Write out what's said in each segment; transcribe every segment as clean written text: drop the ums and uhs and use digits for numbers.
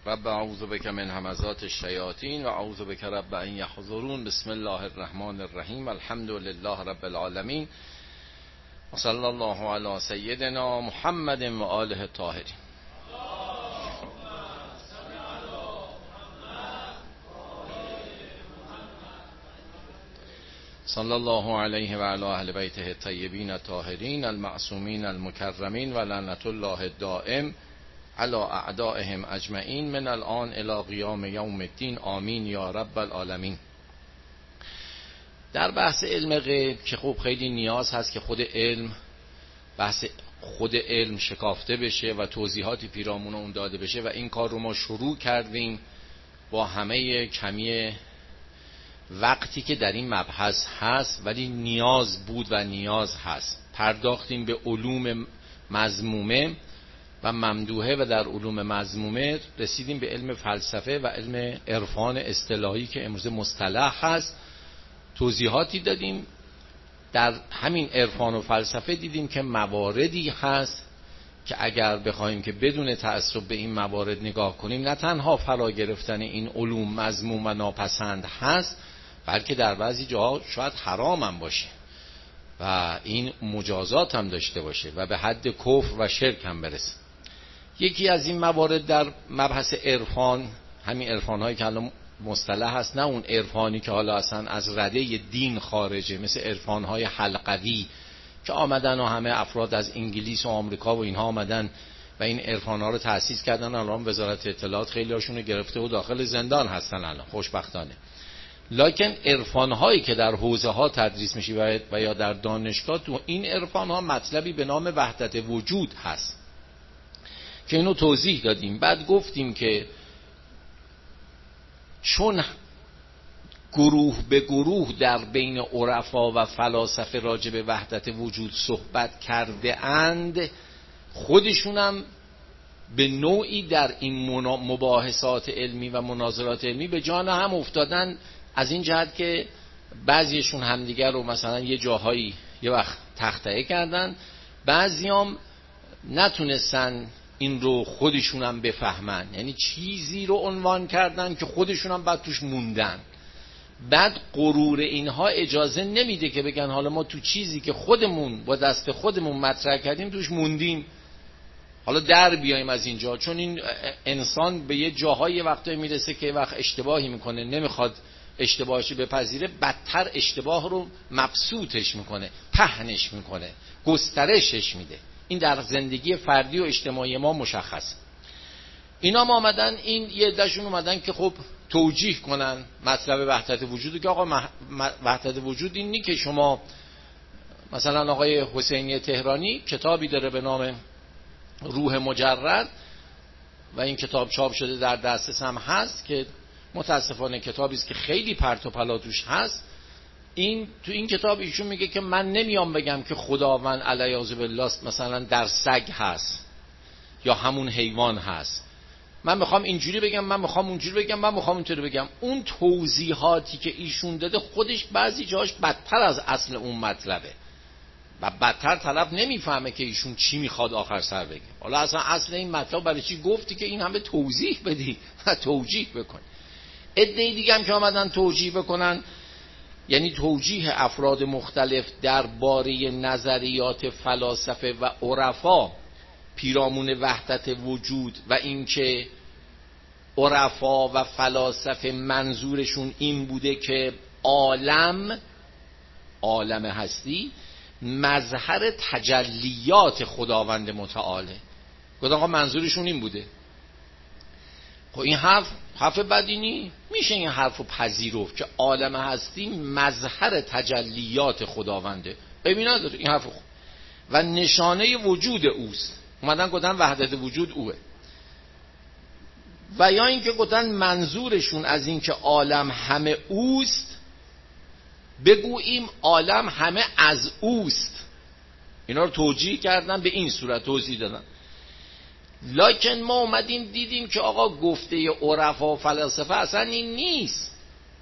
رب اعوذ بک من همزات الشیاطین و اعوذ بک رب ان یحضرون. بسم الله الرحمن الرحیم. الحمد لله رب العالمین و صلی الله علی سیدنا محمد و آله الطاهرین. صلی الله علیه و علی اهل بیته الطیبین الطاهرین المعصومین المکرمین و لعنت الله الدائم علی اعدائهم اجمعین من الان الی قیام یوم الدین. آمین یا رب العالمین. در بحث علم غیب که خب خیلی نیاز هست که خود علم شکافته بشه و توضیحاتی پیرامون اون داده بشه و این کار رو ما شروع کردیم با همه کمی وقتی که در این مبحث هست، ولی نیاز بود و نیاز هست. پرداختیم به علوم مذمومه و ممدوحه و در علوم مذمومه رسیدیم به علم فلسفه و علم عرفان اصطلاحی که امروز مصطلح هست. توضیحاتی دادیم در همین عرفان و فلسفه، دیدیم که مواردی هست که اگر بخوایم که بدون تعصب به این موارد نگاه کنیم، نه تنها فرا گرفتن این علوم مذموم و ناپسند هست، بلکه در بعضی جاها شاید حرام هم باشه و این مجازات هم داشته باشه و به حد کفر و شرک هم برسه. یکی از این موارد در مبحث عرفان، همین عرفان هایی که الان مصطلح هست، نه اون عرفانی که حالا اصلا از رده دین خارجه، مثل عرفان های حلقوی که آمدن و همه افراد از انگلیس و آمریکا و اینها آمدن و این عرفان ها رو تأسیس کردن. الان وزارت اطلاعات خیلی هاشون رو گرفته و داخل زندان هستن الان، خوشبختانه. لکن عرفان هایی که در حوزه ها تدریس میشه و یا در دانشگاه، تو این عرفان ها مطلبی به نام وحدت وجود هست که اینو توضیح دادیم. بعد گفتیم که چون گروه به گروه در بین عرفا و فلاسفه راجع به وحدت وجود صحبت کرده اند، خودشونم به نوعی در این مباحثات علمی و مناظرات علمی به جان هم افتادن، از این جهت که بعضیشون همدیگر رو مثلا یه جاهایی یه وقت تخطئه کردن، بعضیام نتونستن این رو خودشون هم بفهمن، یعنی چیزی رو عنوان کردن که خودشون هم بعد توش موندن. بعد غرور اینها اجازه نمیده که بگن حالا ما تو چیزی که خودمون با دست خودمون مطرح کردیم توش موندیم، حالا در بیایم از اینجا. چون این انسان به یه جاهای وقتی میرسه که وقت اشتباهی میکنه، نمیخواد اشتباهشو بپذیره، بدتر اشتباه رو مبسوطش میکنه، پهنش میکنه، گسترشش میده. این در زندگی فردی و اجتماعی ما مشخصه. اینا ما آمدن، این یه عده‌شون اومدن که خب توجیه کنن مطلب وحدت وجودو، که آقا وحدت وجود این نی که شما مثلا آقای حسینی تهرانی کتابی داره به نام روح مجرد و این کتاب چاپ شده، در دسترس هم هست، که متاسفانه کتابی است که خیلی پرت و پلا توش هست. تو این کتاب ایشون میگه که من نمیام بگم که خداوند علیاذ بالله مثلا در سگ هست یا همون حیوان هست، من میخوام اینجوری بگم، من میخوام اونجوری بگم، من میخوام اونطوری بگم. اون توضیحاتی که ایشون داده خودش بعضی جاش بدتر از اصل اون مطلبه و بدتر طلب نمیفهمه که ایشون چی میخواد آخر سر بگه. حالا اصل این مطلب برای چی گفتی که این همه توضیح بدی و توجیه بکن. عده دیگه هم که آمدن توجیه بکنن، یعنی توجیه افراد مختلف درباره نظریات فلاسفه و عرفا پیرامون وحدت وجود و اینکه عرفا و فلاسفه منظورشون این بوده که عالم هستی مظهر تجلیات خداوند متعاله. گفتم آقا منظورشون این بوده. خب این حرف بدی نی، میشه این حرفو پذیرفت که عالم هستی مظهر تجلیات خداونده. ببین نداره این حرفو و نشانه وجود اوست. اومدن گفتن وحدت وجود اوه. و یا اینکه گفتن منظورشون از این که عالم همه اوست، بگوییم عالم همه از اوست. اینا رو توجیه کردن، به این صورت توضیح دادن. لکن ما اومدیم دیدیم که آقا گفته عرفا و فلاسفه اصلا این نیست.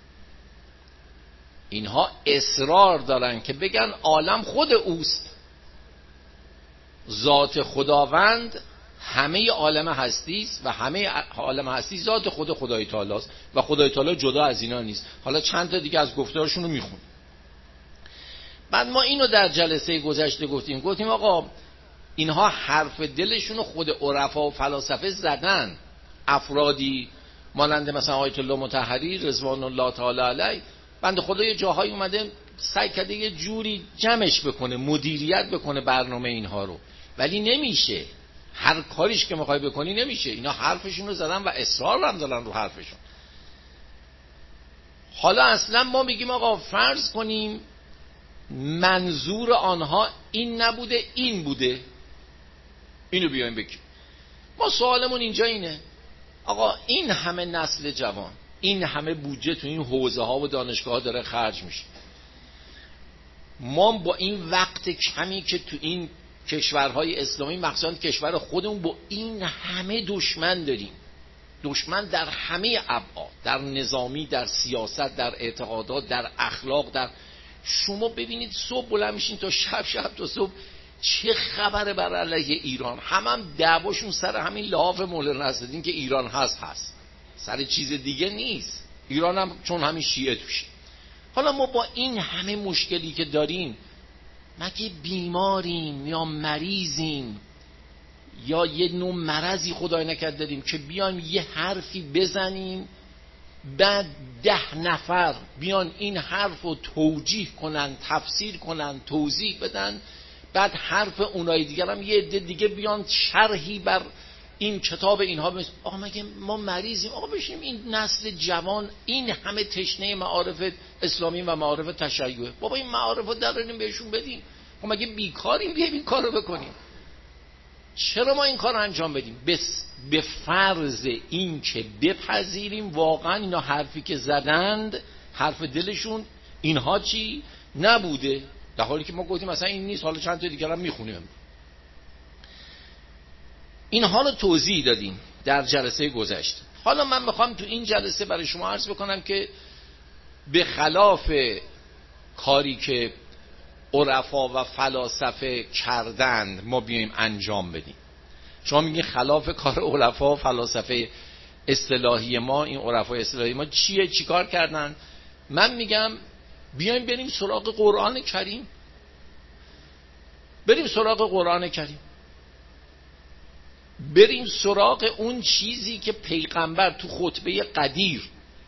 اینها اصرار دارن که بگن عالم خود اوست، ذات خداوند همه عالم هستی است و همه عالم هستی ذات خدای تعالی است و خدای تعالی جدا از اینا نیست. حالا چند تا دیگه از گفتارشون رو میخونیم. بعد ما اینو در جلسه گذشته گفتیم آقا اینها حرف دلشون رو خود عرفا و فلاسفه زدن. افرادی مانند مثلا آیت الله مطهری رضوان الله تعالی علیه، بنده خدا یه جاهایی اومده سعی کرده یه جوری جمعش بکنه، مدیریت بکنه برنامه اینها رو، ولی نمیشه. هر کاریش که میخوای بکنی نمیشه. اینا حرفشون رو زدن و اصرار هم زدن رو حرفشون. حالا اصلا ما میگیم آقا فرض کنیم منظور آنها این نبوده این بوده، اینو بیایم بگیم. ما سوالمون اینجا اینه آقا این همه نسل جوان، این همه بودجه تو این حوزه ها و دانشگاه ها داره خرج میشه، ما با این وقت کمی که تو این کشورهای اسلامی مخصوصا کشور خودمون با این همه دشمن داریم، دشمن در همه ابعاد، در نظامی، در سیاست، در اعتقادات، در اخلاق، در شما ببینید صبح بلند میشین تا شب تا صبح چه خبره بر علیه ایران. هم دعواشون سر همین لحاف مولانا نصرالدین که ایران هست، سر چیز دیگه نیست. ایران هم چون همین شیعه توشه. حالا ما با این همه مشکلی که داریم مگه بیماریم یا مریضیم یا یه نوع مرضی خدای نکرد داریم که بیان یه حرفی بزنیم بعد 10 نفر بیان این حرف رو توجیه کنن، تفسیر کنن، توضیح بدن، بعد حرف اونای دیگر هم یه عده دیگه بیان شرحی بر این کتاب اینها بس. آقا مگه ما مریضیم؟ آقا بشیم این نسل جوان این همه تشنه معارف اسلامی و معارف تشیع، بابا این معارف رو دراریم بهشون بدیم. خب مگه بیکاریم بیایم این کار رو بکنیم؟ چرا ما این کار رو انجام بدیم؟ به فرض این که بپذیریم واقعا اینا حرفی که زدند حرف دلشون اینها چی نبوده، در حالی که ما گفتیم مثلا این نیست. حالا چند تا دیگر هم میخونیم. اینها رو توضیح دادیم در جلسه گذشته. حالا من میخوام تو این جلسه برای شما عرض بکنم که به خلاف کاری که عرفا و فلاسفه کردند ما بیایم انجام بدیم. شما میگین خلاف کار عرفا و فلاسفه اصطلاحی ما، این عرفا اصطلاحی ما چیکار کردن؟ من میگم بیایم بریم سراغ قرآن کریم. بریم سراغ قرآن کریم، بریم سراغ اون چیزی که پیغمبر تو خطبه قدیر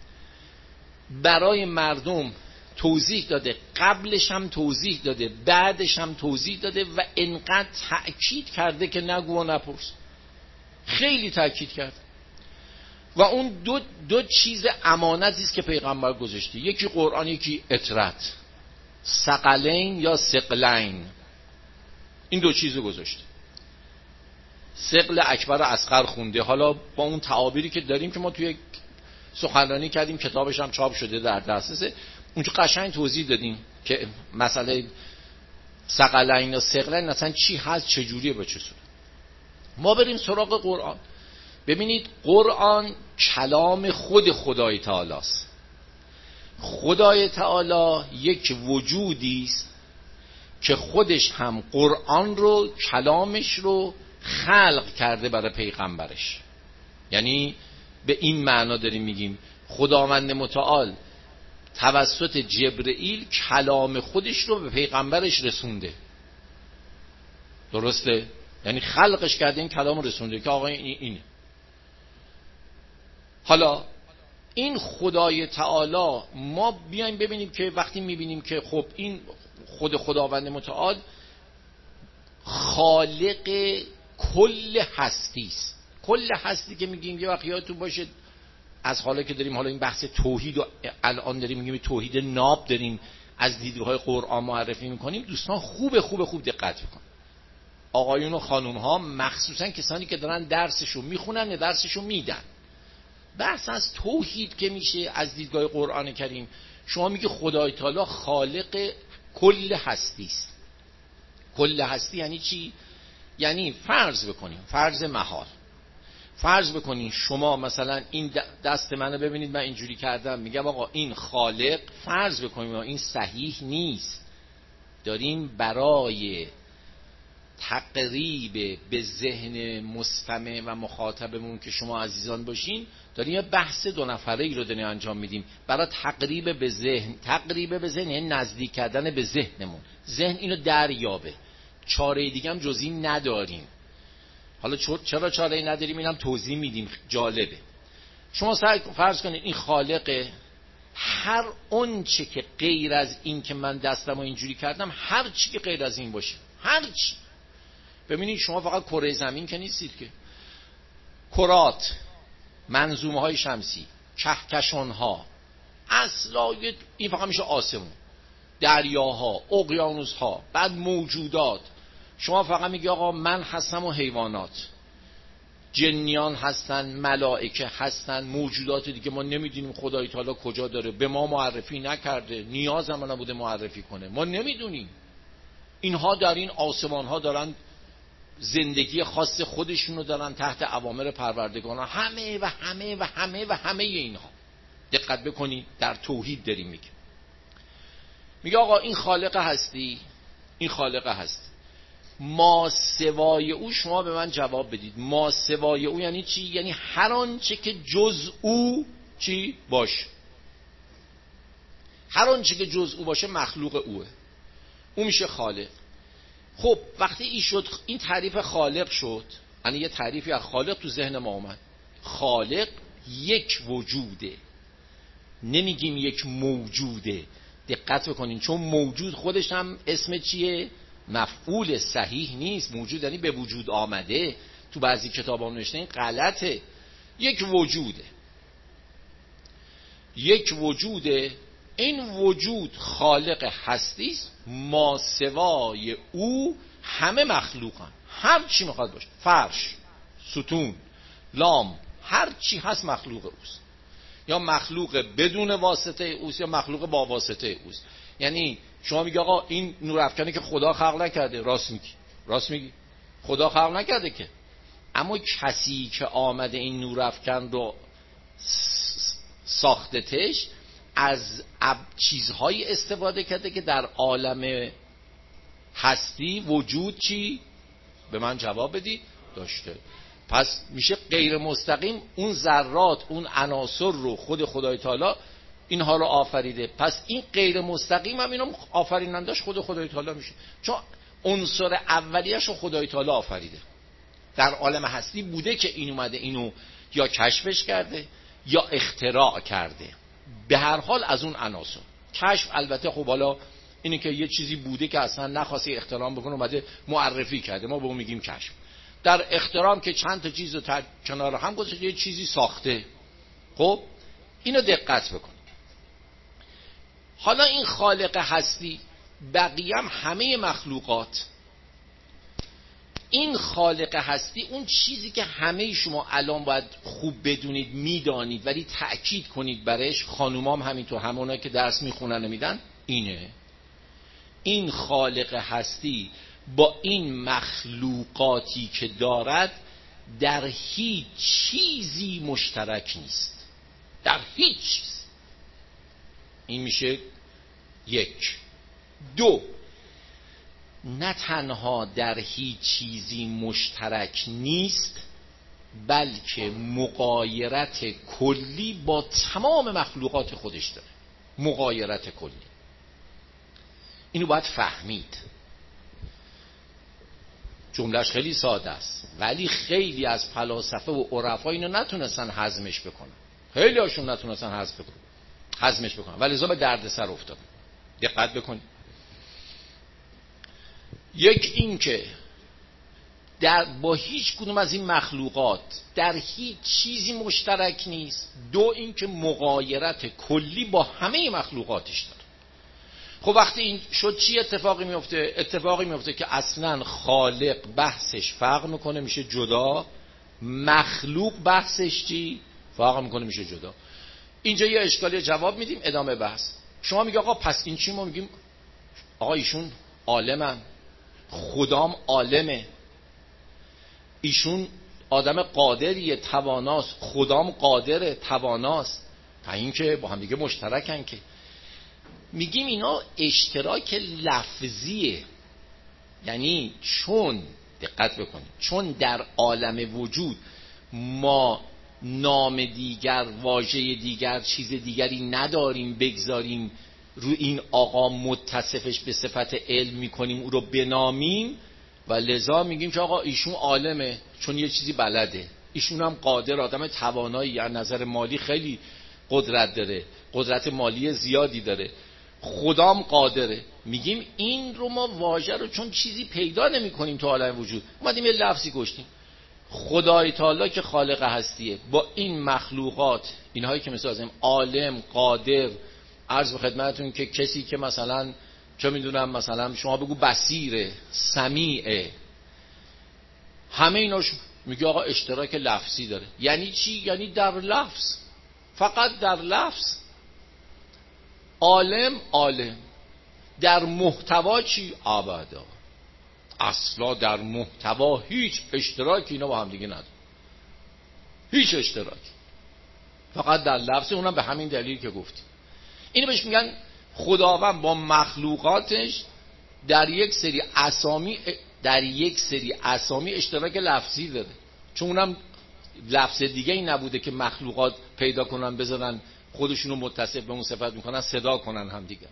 برای مردم توضیح داده، قبلش هم توضیح داده، بعدش هم توضیح داده و انقدر تأکید کرده که نگو و نپرس. خیلی تأکید کرده. و اون دو چیز امانتی است که پیغمبر گذاشته، یکی قرآن یکی اطرت، ثقلین یا ثقلین، این دو چیزو گذاشته. ثقل اکبر و اصغر خونده. حالا با اون تعابیری که داریم که ما توی سخنرانی کردیم، کتابش هم چاپ شده در دسترسه، اونجا قشنگ توضیح دادیم که مسئله ثقلین و ثقلین مثلا چی هست، چه جوریه، به چه صورت. ما بریم سراغ قرآن. ببینید قرآن کلام خود خدای تعالی است. خدای تعالی یک وجودی است که خودش هم قرآن رو، کلامش رو خلق کرده برای پیغمبرش. یعنی به این معنا داریم میگیم خداوند متعال توسط جبرئیل کلام خودش رو به پیغمبرش رسونده. درسته؟ یعنی خلقش کرده، این کلام رسونده که آقا اینه. حالا این خدای تعالی ما بیایم ببینیم که وقتی میبینیم که خب این خداوند متعال خالق کل هستی است. کل هستی که میگیم یه وقت یادتون باشه از حالا که داریم حالا این بحث توحید و الان داریم میگیم توحید ناب داریم از دیدگاه قرآن معرفی میکنیم، دوستان خوب دقت بکن. آقایون و خانوم ها مخصوصا کسانی که دارن درسشو میخونن یا درسشو میدن، بحث از توحید که میشه از دیدگاه قرآن کریم، شما میگه خدای تعالی خالق کل هستی است. کل هستی یعنی چی؟ یعنی فرض بکنیم، فرض محال، فرض بکنین شما مثلا این دست منو ببینید، من اینجوری کردم، میگم آقا این خالق، فرض بکنیم این صحیح نیست، داریم برای تقریب به ذهن مستمع و مخاطبمون که شما عزیزان باشین، داریم یه بحث 2 نفره ای رو داریم انجام میدیم برای تقریب به ذهن. تقریب به ذهن یعنی نزدیک کردن به ذهنمون، ذهن اینو دریابه. چاره دیگه هم جز این نداریم. حالا چرا چاره ای نداریم اینم توضیح میدیم، جالبه. شما فرض کنید این خالقه، هر اون چه که غیر از این که من دستمو اینجوری کردم، هر چی که غیر از این باشه، هر چی. ببینید شما فقط کره زمین که نیستید که، کرات، منظومه های شمسی، کهکشان ها، اصلا این فقط میشه آسمون، دریاها، اقیانوس ها، بعد موجودات. شما فقط میگی آقا من هستم و حیوانات، جنیان هستن، ملائکه هستن، موجودات دیگه ما نمیدونیم خدای تعالی کجا داره، به ما معرفی نکرده، نیاز هم نبوده معرفی کنه، ما نمیدونیم. اینها در این آسمان ها دارن زندگی خاص خودشونو دارن تحت اوامر پروردگاران. همه و همه و همه و همه اینها دقت بکنید در توحید داریم میگیم. میگه آقا این خالق هستی، این خالق هست، ما سوای او شما به من جواب بدید. ما سوای او یعنی چی؟ یعنی هر آنچه که جز او چی باشه، هر آنچه که جز او باشه مخلوق اوه، او میشه خالق. خب وقتی این شد، این تعریف خالق شد، یعنی یه تعریفی از خالق تو ذهن ما اومد. خالق یک وجوده، نمیگیم یک موجوده. دقت بکنین، چون موجود خودش هم اسم چیه؟ مفعول صحیح نیست. موجود یعنی به وجود آمده، تو بعضی کتابا نوشته این غلطه. یک وجوده، یک وجوده. این وجود خالق هستی است، ما سوای او همه مخلوقن. هر چی میخواد باشه، فرش، ستون، لام، هر چی هست مخلوق اوست. یا مخلوق بدون واسطه اوست یا مخلوق با واسطه اوست. یعنی شما میگی آقا این نورافکنی که خدا خلق نکرده، راست میگی، راست میگی، خدا خلق نکرده که، اما کسی که آمده این نورافکن رو ساختتش از چیزهایی استفاده کرده که در عالم هستی وجود چی؟ به من جواب بدید داشته. پس میشه غیر مستقیم اون ذرات، اون عناصر رو خود خدای تعالی اینها رو آفریده. پس این غیر مستقیم هم اینو آفرینندش خود خدای تعالی میشه، چون عنصر اولیه‌اش رو خدای تعالی آفریده. در عالم هستی بوده که این اومده اینو یا کشفش کرده یا اختراع کرده، به هر حال از اون عناصر. کشف البته خب حالا اینه که یه چیزی بوده که اصلا نخواسته اختراع بکنه، اومده معرفی کرده، ما به اون میگیم کشف. در اختراع که چند تا چیز رو کنار هم گذاشته یه چیزی ساخته. خب اینو دقت بکن. حالا این خالق هستی، بقیه هم همه مخلوقات، این خالق هستی اون چیزی که همه شما الان باید خوب بدونید، میدانید ولی تأکید کنید برش، خانومام همینطور، همونایی که درس میخونن میدن، اینه. این خالق هستی با این مخلوقاتی که دارد در هیچ چیزی مشترک نیست، در هیچ چیز. این میشه یک. دو، نه تنها در هیچ چیزی مشترک نیست، بلکه مغایرت کلی با تمام مخلوقات خودش داره. مغایرت کلی، اینو باید فهمید. جملهش خیلی ساده است ولی خیلی از فلاسفه و عرفا اینو نتونستن هضمش بکنن، خیلی هاشون نتونستن هضمش بکنن ولی لذا به دردسر افتاد. دقت بکنید. یک این که با هیچ کدوم از این مخلوقات در هیچ چیزی مشترک نیست. دو این که مغایرت کلی با همه مخلوقاتش داره. خب وقتی این شد چی اتفاقی میفته؟ اتفاقی میفته که اصلا خالق بحثش فرق میکنه، میشه جدا. مخلوق بحثش چی؟ فرق میکنه، میشه جدا. اینجا یه اشکالی جواب میدیم، ادامه بحث. شما میگه آقا پس این چی؟ ما میگیم آقا ایشون عالمن، خدام عالمه، ایشون آدم قادریه، تواناست، خدام قادره، تواناست، تا این که با هم دیگه مشترکن. که میگیم اینا اشتراک لفظیه، یعنی چون دقت بکنید، چون در عالم وجود ما نام دیگر، واژه دیگر، چیز دیگری نداریم بگذاریم رو این آقا متصفش به صفت علم میکنیم او رو بنامیم و لذا میگیم که آقا ایشون عالمه چون یه چیزی بلده، ایشون هم قادر، آدم توانایی، از نظر مالی خیلی قدرت داره، قدرت مالی زیادی داره، خدام قادره. میگیم این رو ما واژه رو چون چیزی پیدا نمی کنیم تو عالم وجود، اومدیم یه لفظی گشتیم. خدای تعالی که خالق هستیه با این مخلوقات، اینهایی که مثلا عالم، قادر، عرض به خدمتتون که کسی که مثلا چه میدونم مثلا شما بگو بصیره، سمیعه، همه ایناش میگه آقا اشتراک لفظی داره. یعنی چی؟ یعنی در لفظ، فقط در لفظ. عالم در محتوا چی؟ ابدا اصلا در محتوا هیچ اشتراکی اینا با هم دیگه نداره، هیچ اشتراکی، فقط در لفظ. اونم به همین دلیل که گفتیم. اینو بهش میگن خداوند با مخلوقاتش در یک سری اسامی اشتراک لفظی داره، چون اونم لفظ دیگه ای نبوده که مخلوقات پیدا کنن بذارن خودشونو متصف به اون صفت میکنن، صدا کنن هم دیگه.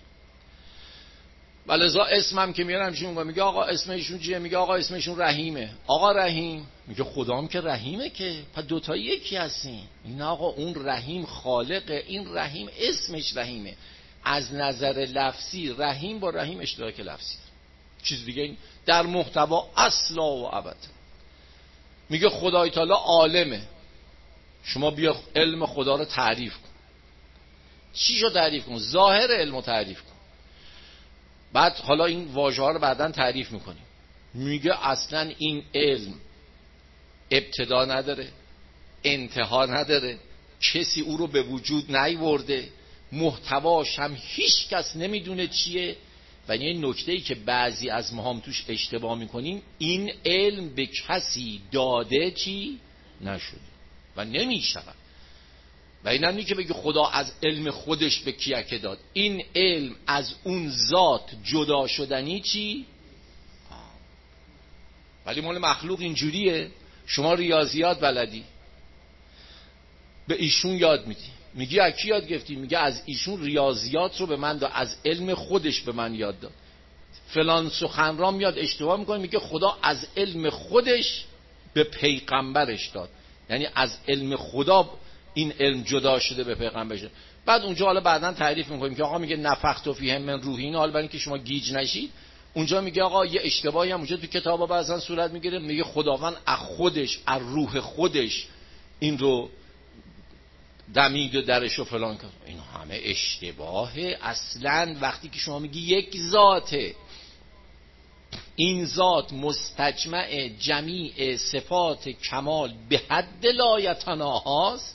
ولذا اسمم که میارن میشون میگه آقا اسم ایشون چیه؟ میگه آقا اسم ایشون رحیمه. آقا رحیم، میگه خدام که رحیمه، که پس دوتا یکی هستین. این آقا اون رحیم خالقه، این رحیم اسمش رحیمه. از نظر لفظی رحیم با رحیم اشتراک لفظی داره، چیز دیگه این در محتوا اصلا و ابد. میگه خدای تعالی عالمه، شما بیا علم خدا رو تعریف کن. چیشو تعریف کن؟ ظاهر علمو تعریف کن. بعد حالا این واژه ها رو بعداً تعریف میکنیم. میگه اصلا این علم ابتدا نداره، انتها نداره، کسی او رو به وجود نیورده، محتواش هم هیچ کس نمیدونه چیه. و این نکته‌ای که بعضی از ما هم توش اشتباه میکنیم، این علم به کسی داده چی نشده و نمیشود. و این هم نی که بگی خدا از علم خودش به کیکه داد، این علم از اون ذات جدا شدنی چی؟ ولی مال مخلوق اینجوریه. شما ریاضیات بلدی، به ایشون یاد میدی، میگی از کی یاد گرفتی؟ میگه از ایشون ریاضیات رو به من داد، از علم خودش به من یاد داد. فلان سخنران میاد اشتباه میکنه، میگه خدا از علم خودش به پیغمبرش داد، یعنی از علم خدا این علم جدا شده به پیغمبرش داد. بعد اونجا حالا بعداً تعریف میکنیم که آقا میگه نفخت فیه من روحی، اینا حالا برای اینکه شما گیج نشید اونجا میگه آقا یه اشتباهی هم اونجا تو کتابا بعضن صورت میگیره، میگه خداوند از خودش، از روح خودش این رو دمید و درش و فلان کرد. این همه اشتباهه. اصلا وقتی که شما میگی یک ذاته، این ذات مستجمع جمیع صفات کمال به حد لایتناهاست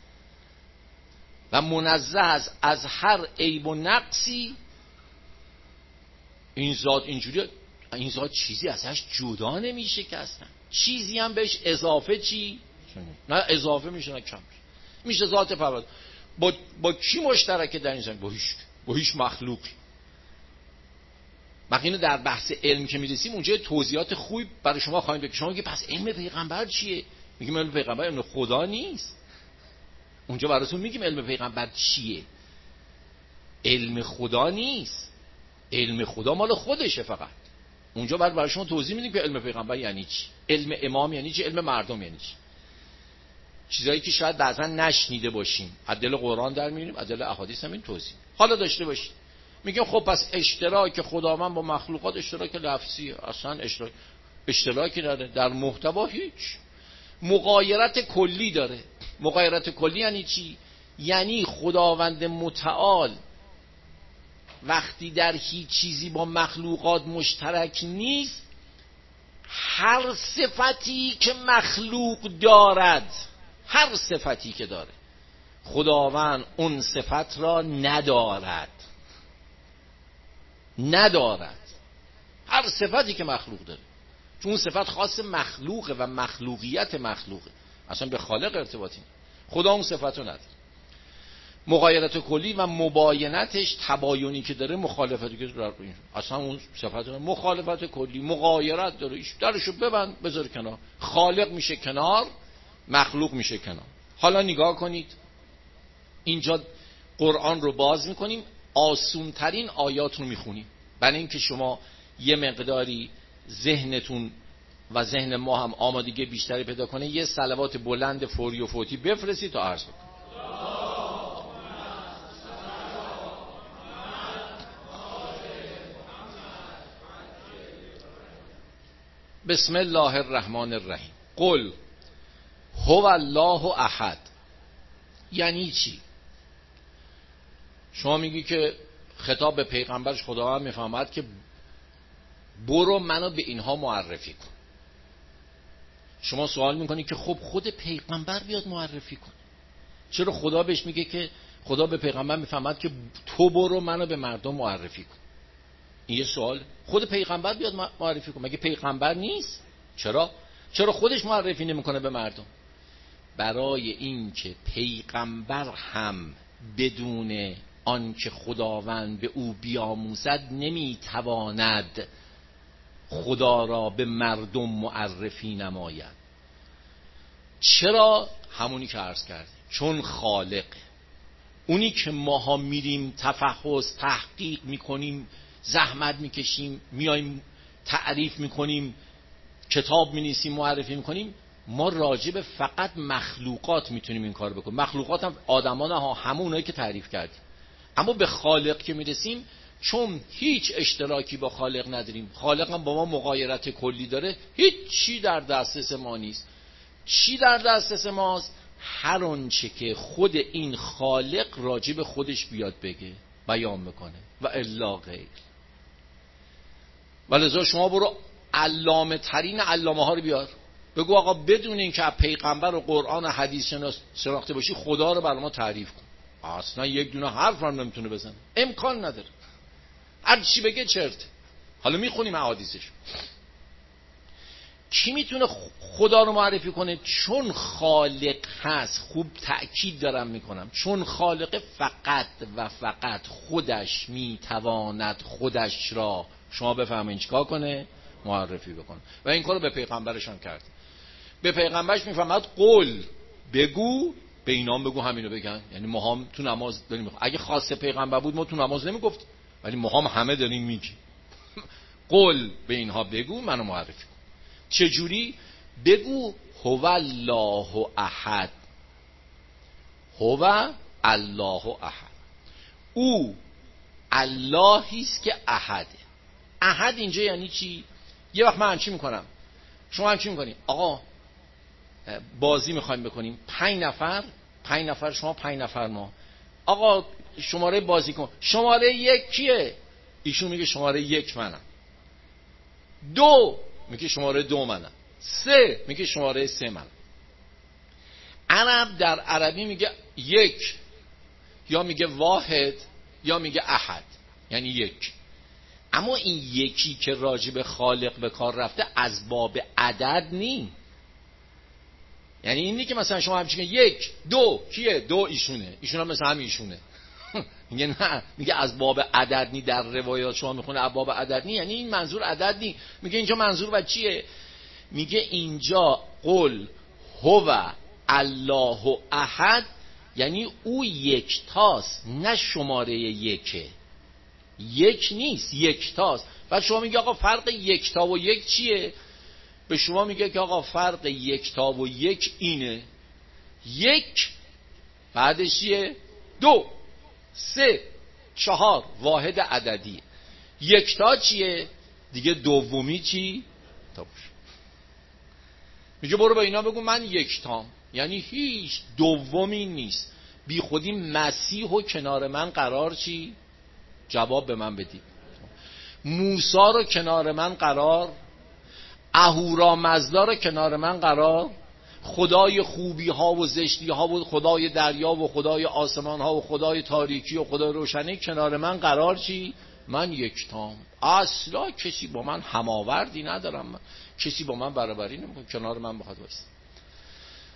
و منزه از هر عیب و نقصی. این ذات اینجوری، این ذات چیزی ازش جدا نمیشه که اصلا چیزی هم بهش اضافه چی؟ نه اضافه میشه نه کم میشه. ذات پرواز با کی مشترکه در این زمین؟ با هیچ مخلوقی. اینو در بحث علم که میرسیم اونجا توضیحات خوبی برای شما خواهیم داد. شما میگه پس علم پیغمبر چیه؟ میگیم علم پیغمبر علم خدا نیست. اونجا براتون میگیم علم پیغمبر چیه. علم خدا نیست، علم خدا مال خودشه فقط. اونجا برای شما توضیح میدیم که علم پیغمبر یعنی چی، علم امام یعنی چی، علم مردم یعنی چی. چیزایی که شاید بعضا نشنیده باشیم، از دل قرآن در میاریم، از دل احادیث هم این توضیح حالا داشته باشیم. میگم خب پس اشتراک خداوند با مخلوقات اشتراک لفظیه، اصلا اشتراکی نداره، در محتوا هیچ. مغایرت کلی داره. مغایرت کلی یعنی چی؟ یعنی خداوند متعال وقتی در هیچ چیزی با مخلوقات مشترک نیست، هر صفتی که مخلوق دارد، هر صفتی که داره، خداوند اون صفت را ندارد. هر صفتی که مخلوق داره، چون اون صفت خاص مخلوقه و مخلوقیت مخلوقه، اصلا به خالق ارتباطی نیست. خدا اون صفت رو نداره. مغایرت کلی و مباینتش تباینی که داره مخالفتی که داره، اصلا اون صفت مخالفت کلی مغایرت داره، درشو ببند بذار کنار. خالق میشه کنار، مخلوق میشه کنار. حالا نگاه کنید اینجا قرآن رو باز میکنیم، آسون ترین آیات رو میخونیم برای اینکه شما یه مقداری ذهنتون و ذهن ما هم آمادگی بیشتری پیدا کنه. یه صلوات بلند فوری و فوتی بفرستید تا عرض بکنم. بسم الله الرحمن الرحیم. قل هو الله احد. یعنی چی؟ شما میگی که خطاب به پیغمبرش خداوند میفهمد که برو منو به اینها معرفی کن. شما سوال میکنی که خب خود پیغمبر بیاد معرفی کن. چرا خدا بهش میگه که خدا به پیغمبر میفهمد که تو برو منو به مردم معرفی کن؟ این یه سوال. خود پیغمبر بیاد معرفی کن، مگه پیغمبر نیست؟ چرا خودش معرفی نمیکنه به مردم؟ برای این که پیغمبر هم بدون آنکه خداوند به او بیاموزد نمیتواند خدا را به مردم معرفی نماید. چرا؟ همونی که عرض کردیم، چون خالق، اونی که ماها میریم تفحص تحقیق میکنیم، زحمت میکشیم، میایم تعریف میکنیم، کتاب مینویسیم، معرفی میکنیم، ما راجب فقط مخلوقات میتونیم این کار بکنیم. مخلوقات هم آدمان ها، همونایی که تعریف کردیم. اما به خالق که میرسیم، چون هیچ اشتراکی با خالق نداریم، خالق هم با ما مغایرت کلی داره، هیچ چی در دسترس ما نیست. چی در دسترس ماست؟ هر آنچه که خود این خالق راجب خودش بیاد بگه، بیان میکنه و الا غیر. ولذا شما برو علامه ترین علامه ها رو بیار، بگو آقا بدون این که پیغمبر و قرآن و حدیث شناخته باشی خدا رو برای ما تعریف کن. اصلا یک دونه حرف هم نمیتونه بزنه، امکان نداره، هر چی بگه چرت. حالا میخونیم احادیثش. کی میتونه خدا رو معرفی کنه؟ چون خالق هست. خوب تأکید دارم میکنم، چون خالق فقط و فقط خودش میتواند خودش را، شما بفهمین چیکار کنه؟ معرفی بکنه. و این کارو به پیغمبرش هم کرد. به پیغمبرش میفهمد قل، بگو به اینام بگو همینو بگن. یعنی ما هم تو نماز داریم اگه خاص پیغمبر بود ما تو نماز نمیگفت، ولی ما هم همه داریم میگیم قل به اینها بگو منو معرفی کن. چجوری؟ بگو هو الله احد. هو الله احد، او اللهی است که احده. احد اینجا یعنی چی؟ یه وقت من همچی میکنم، شما همچی میکنی، آقا بازی میخوایم بکنیم 5 نفر شما 5 نفر ما، آقا شماره بازی کن، شماره 1 کیه؟ ایشون میگه شماره 1 منم. 2 میگه شماره 2 منم. 3 میگه شماره 3 منم. عرب در عربی میگه 1، یا میگه واحد، یا میگه احد، یعنی 1. اما این یکی که راجب خالق به کار رفته از باب عدد نی. یعنی اینی که مثلا شما همچین 1 2 کیه؟ 2 ایشونه، ایشون هم مثلا هم ایشونه. میگه نه، میگه از باب عدد نی. در روایات شما میخونه از باب عدد نی، یعنی این منظور عدد نی. میگه اینجا منظور و چیه؟ میگه اینجا قل هو الله احد، یعنی او یکتاست، نه شماره 1، 1 نیست، یکتاست. بعد شما میگه آقا فرق یکتا و 1 چیه؟ به شما میگه که آقا فرق یکتا و 1 اینه، 1 بعدش چیه؟ 2 3 4 واحد عددی. یکتا چیه؟ دیگه دومی چی؟ تا باشه. میگه برو به اینا بگو من یکتام، یعنی هیچ دومی نیست. بی خودی مسیح و کنار من قرار چی؟ جواب به من بدید. موسی رو کنار من قرار، اهورامزدا رو کنار من قرار، خدای خوبی ها و زشتی ها و خدای دریا و خدای آسمان ها و خدای تاریکی و خدای روشنی کنار من قرار چی؟ من یکتام. اصلا کسی با من هماوردی ندارم، کسی با من برابری نمیکنه کنار من بخواد وایسه.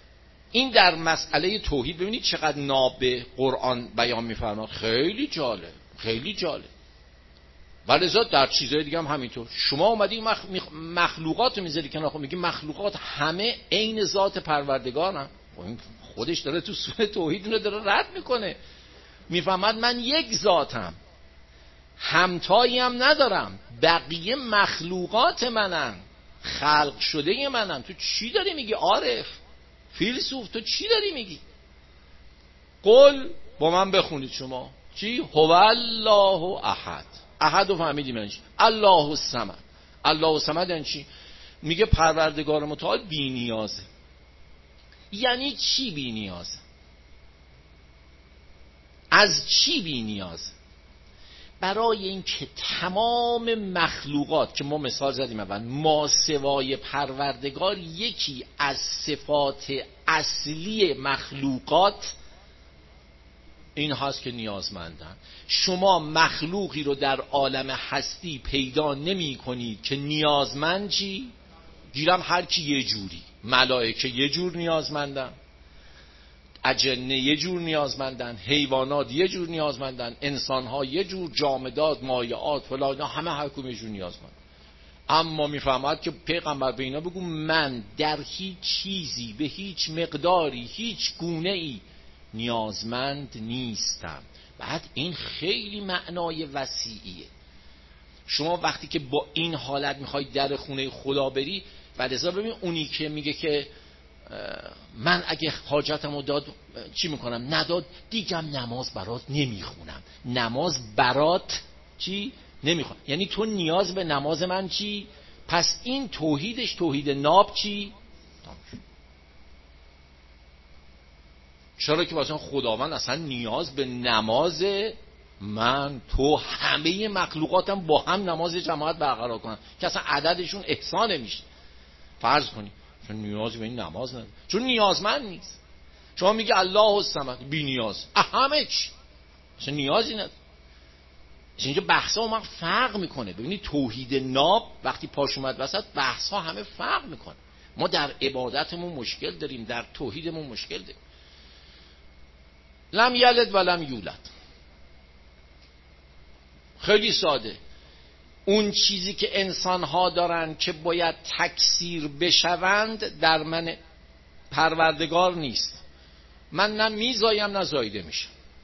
این در مسئله توحید ببینید چقدر ناب قرآن بیان می‌فرماد. خیلی جالب، خیلی جالب. ولذا در چیزهای دیگه هم همینطور. شما اومدی مخلوقات رو میذاری کنار، خب میگی مخلوقات همه عین ذات پروردگارن. این خودش داره تو سوره توحید اینو داره رد میکنه. میفهمد من یک ذاتم، همتایی هم ندارم، بقیه مخلوقات منن، خلق شده منن. تو چی داری میگی عارف فیلسوف؟ تو چی داری میگی؟ قل با من بخونید شما چی؟ هو الله احد. احد رو فهمیدیم یعنی چی؟ الله الصمد. الله الصمد یعنی چی؟ میگه پروردگار متعال بی نیازه. یعنی چی بی نیازه؟ از چی بی نیازه؟ برای اینکه تمام مخلوقات که ما مثال زدیم اول، ما سوای پروردگار، یکی از صفات اصلی مخلوقات این هست که نیازمندن. شما مخلوقی رو در عالم هستی پیدا نمی کنید که نیازمند چی؟ گیرم هر کی یه جوری. ملائکه یه جور نیازمندن، اجنه یه جور نیازمندن، حیوانات یه جور نیازمندن، انسان‌ها یه جور، جامدات، مایعات فلان، همه هر کدوم یه جور نیازمند. اما میفهمد که پیغمبر به اینا بگو من در هیچ چیزی به هیچ مقداری هیچ گونه‌ای نیازمند نیستم. بعد این خیلی معنای وسیعیه. شما وقتی که با این حالت میخوای در خونه خدا بری، بعد ازا ببین اونی که میگه که من اگه حاجتمو داد چی میکنم، نداد دیگم نماز برات نمیخونم. نماز برات چی؟ نمیخونم. یعنی تو نیاز به نماز من چی؟ پس این توحیدش توحید ناب چی؟ چرا که واسه خداوند اصلا نیاز به نماز من، تو، همه مخلوقاتم با هم نماز جماعت برقرار کنن که اصلا عددشون احصا نمیشه. فرض کنی چون نیاز به این نماز نداره، چون نیازمند نیست. شما میگه الله الصمد بی نیاز، همه چی اصلا نیازی نداره. اینجا بحثا من فرق میکنه. ببینید توحید ناب وقتی پاش اومد وسط، بحثا همه فرق میکنه. ما در عبادتمون مشکل داریم، در توحیدمون مشکل داریم. لم یلد و لم یولد. خیلی ساده. اون چیزی که انسان‌ها دارن که باید تکثیر بشوند در من پروردگار نیست. من نه میزایم نه زایده میشم.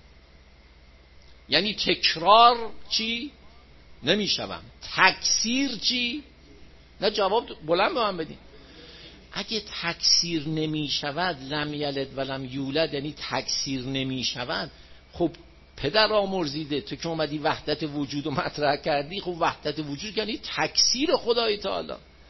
یعنی تکرار چی؟ نمیشوم. تکثیر چی؟ نه جواب بلند به من بدین. اگه تکثیر نمیشود، لم یلد و لم یولد یعنی تکثیر نمیشود، خب پدر آمرزیده تو که اومدی وحدت وجود رو مطرح کردی، خب وحدت وجود یعنی تکثیر خدای تعالی.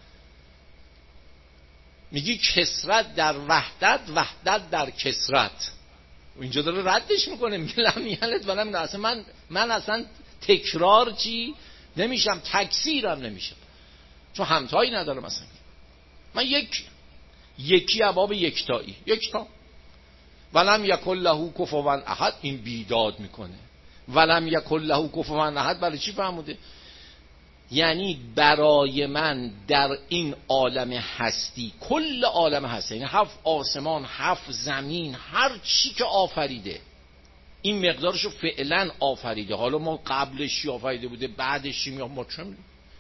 میگی کثرت در وحدت، وحدت در کثرت. اینجا داره ردش میکنه، میگه لم یلد و لم یولد. اصلا من اصلا تکرار چی نمیشم، تکثیرم نمیشم، چون همتایی ندارم. مثلا من یکی ابواب یکتایی، یکتا. ولم یکن له کفوا احد، این بیداد میکنه. ولم یکن له کفوا احد برای چی فرموده؟ یعنی برای من در این عالم هستی، کل عالم هستی، یعنی 7 آسمان، 7 زمین، هر چی که آفریده این مقدارشو فعلا آفریده. حالا ما قبلش چی آفریده بوده، بعدش چی ما چه میدونیم.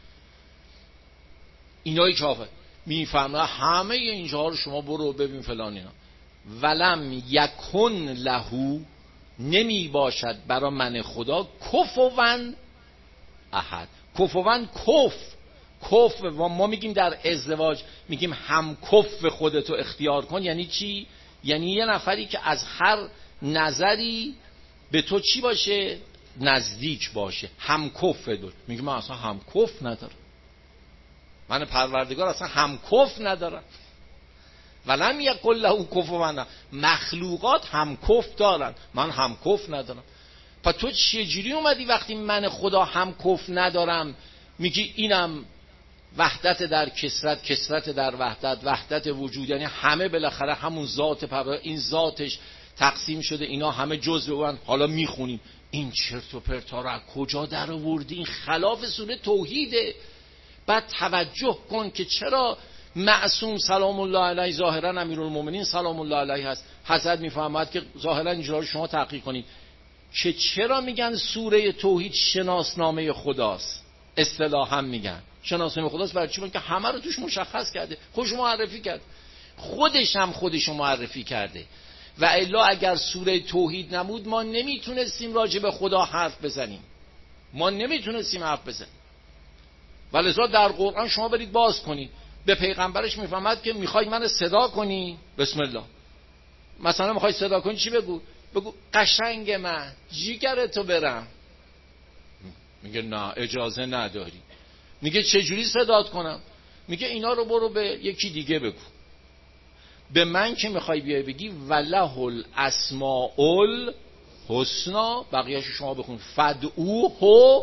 اینایی که آفریده میفهمه همه اینجا رو شما برو ببین فلان اینا. ولم یکن له، نمی باشد برای من خدا کفوا احد. کفوا کف و ما میگیم در ازدواج میگیم هم کف خودتو اختیار کن. یعنی چی؟ یعنی یه نفری که از هر نظری به تو چی باشه؟ نزدیک باشه. هم کف دو. میگم من اصلا هم کف ندارم، من پروردگار اصلا هم کف ندارم. ولم یکن له کفوا. مخلوقات هم کف دارن، من هم کف ندارم. پس تو چجوری اومدی وقتی من خدا هم کف ندارم میگی اینم وحدت در کثرت، کثرت در وحدت، وحدت وجود، یعنی همه بالاخره همون ذات پروردگار، این ذاتش تقسیم شده، اینا همه جزء اون. حالا میخونیم این چرت و پرتا رو از کجا در آوردی؟ این خلاف سوره توحیده. بعد توجه کن که چرا معصوم سلام الله علیه ظاهرا امیرالمومنین سلام الله علیه هست، حضرت میفهمد که ظاهرا اینجا رو شما تحقیق کنید که چرا میگن سوره توحید شناسنامه خداست. اصطلاحا میگن شناسنامه خداست برای چی؟ که همه رو توش مشخص کرده، خودش معرفی کرد، خودش هم خودشو معرفی کرده. و الا اگر سوره توحید نبود ما نمیتونستیم راجع به خدا حرف بزنیم، ما نمیتونستیم حرف بزنیم. ولذا در قرآن شما برید باز کنید، به پیغمبرش میفهمد که میخوای منو صدا کنی بسم الله، مثلا میخوای صدا کنی چی بگو؟ بگو قشنگ من جیگرتو برم. میگه نه اجازه نداری. میگه چجوری صدات کنم؟ میگه اینا رو برو به یکی دیگه بگو، به من که میخوای بیای بگی وله الاسماء الحسنا، بقیه‌اشو شما بخون فدعوه.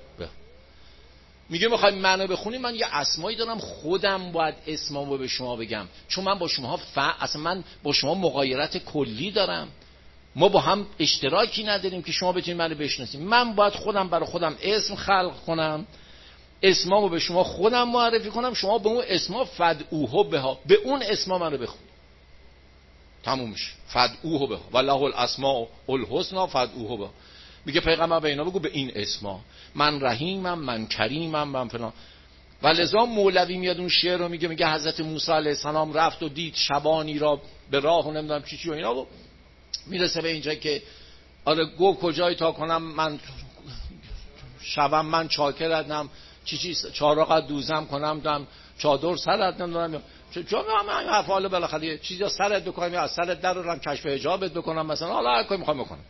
میگه میخوای منو بخونی، من یه اسمایی دارم خودم باید اسمامو به شما بگم، چون من با شما اصلا من با شما مغایرت کلی دارم، ما با هم اشتراکی نداریم که شما بتونید منو بشناسید. من باید خودم برای خودم اسم خلق کنم، اسمامو به شما خودم معرفی کنم، شما به اون اسما فدعوه بها، به اون اسما منو بخون. تموم میشه. فدعوه بها والله الاسماء الحسنا فدعوه بها. میگه پیغمبر به اینا بگو به این اسما، من رحیمم، من کریمم، من فلان. ولذا مولوی میاد اون شعر رو میگه حضرت موسی علیه السلام رفت و دید شبانی را به راه و نمیدونم چی و اینا، و میرسه به اینجا که آره گو کجای تا کنم من شبم من چاکرتم، چی چاراقت دوزم کنم، دم چادر سرت نمیدونم چون من افعال بالاخره چیزا سرت بکنم یا از سرت درارم کشف حجابت بکنم مثلا، حالا هر کاری میخوام بکنم.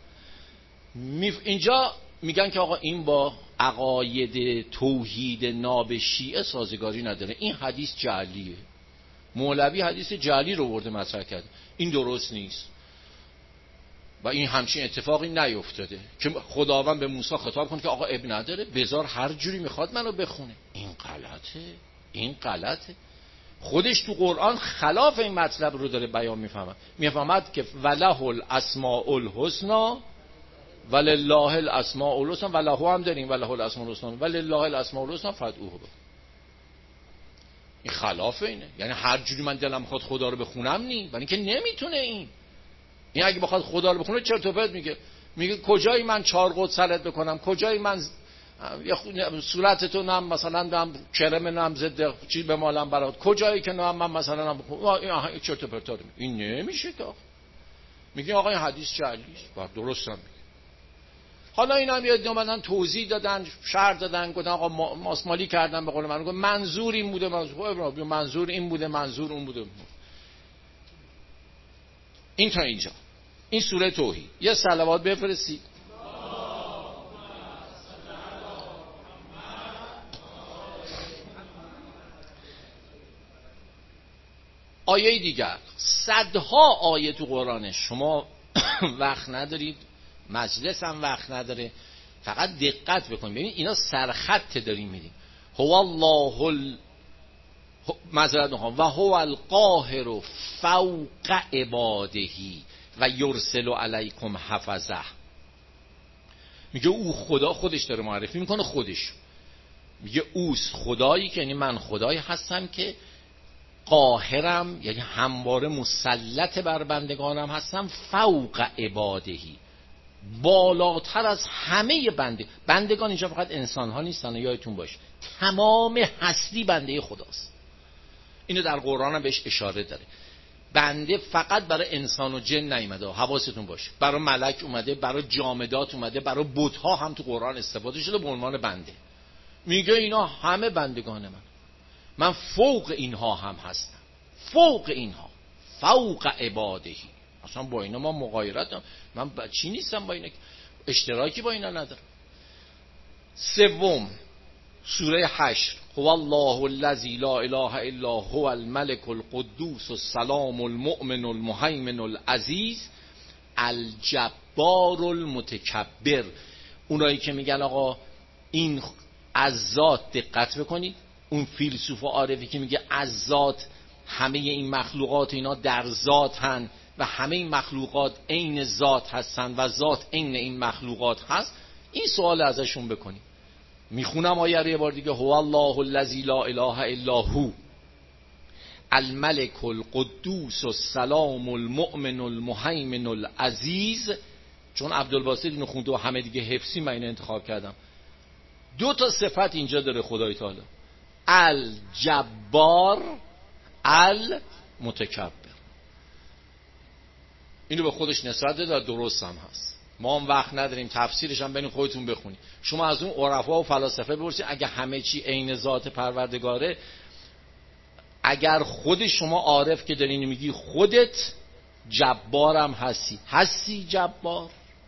اینجا میگن که آقا این با عقاید توحید ناب شیعه سازگاری نداره، این حدیث جعلیه. مولوی حدیث جعلی رو برده مطرح کرده، این درست نیست و این همچین اتفاقی نیفتاده که خداوند به موسی خطاب کنه که آقا اب نداره بذار هر جوری میخواد منو بخونه. این غلطه. خودش تو قرآن خلاف این مطلب رو داره بیان میفهمد که وله الاسماء الحسنا ولله الاسماء الحسنا، وله هم داریم وله الاسماء الحسنا ولله الاسماء الحسنا فدعوه به. این خلاف اینه، یعنی هر جوری من دلم میخواد خدا رو بخونم نی، ولی که نمیتونه. این اگه بخواد خدا رو بخونه چرت و پرت میگه کجایی من چهار قد سرت بکنم، کجایی من صورتتو نم مثلا نم کرم نم ضد چی بمالم برات، کجایی که نم من مثلا نم چرت و پرت. این نمیشه که میگه آقا این حدیث جعلیست و درست هم میگه. حالا اینا میاد اومدن توضیح دادن، شرح دادن، گفتن آقا ماسمالی کردن به قول من، منظور این بوده، منظور این بوده، منظور اون بوده. این تا اینجا این سوره توحید. یه صلوات بفرستید. آیه دیگر صدها آیه تو قرآنه، شما وقت ندارید، مجلس هم وقت نداره، فقط دقت بکنید. ببینید اینا سرخط داریم میریم. هو الله و هو القاهر فوق عباده و یرسل علیکم حفظه. میگه او خدا خودش داره معرفی میکنه خودش، میگه اوست خدایی که یعنی من خدایی هستم که قاهرم، یعنی همواره مسلط بر بندگانم هستم، فوق عبادهی، بالاتر از همه بندگان. اینجا فقط انسان ها نیستن، یادتون باشه تمام هستی بنده خداست. اینو در قرآن هم بهش اشاره داره. بنده فقط برای انسان و جن نیومده، حواستون باشه، برای ملک اومده، برای جامدات اومده، برای بت‌ها هم تو قرآن استفاده شده به عنوان بنده. میگه اینا همه بندگان من فوق اینها هم هستم، فوق اینها، فوق عبادهی. اصلا با اینا ما مغایرت من چی نیستم، با اینا اشتراکی با اینا ندارم. سوم سوره حشر، هو الله الذی لا اله الا هو الملك القدوس السلام المؤمن المهیمن العزیز الجبار المتکبر. اونایی که میگن آقا این از ذات، دقت بکنید، اون فیلسوف و عارفی که میگه از ذات همه این مخلوقات اینا در ذات هن و همه این مخلوقات عین ذات هستن و ذات عین این مخلوقات هست، این سوال ازشون بکنید. میخونم آیه رو یه بار دیگه، هو الله الذی لا اله الا هو الملک القدوس السلام المؤمن المهیمن العزیز. چون عبدالباسط اینو خونده و همه دیگه حفظی، من اینو انتخاب کردم. 2 تا صفت اینجا داره خدای تعالی: الجبار، المتکبر. اینو به خودش نسبت داده، درست هم هست. ما هم وقت نداریم تفسیرش هم برین خودتون بخونید. شما از اون عرفا و فلاسفه بپرسید اگه همه چی عین ذات پروردگاره، اگر خود شما عارف که دارین میگی خودت جبارم هستی جبار،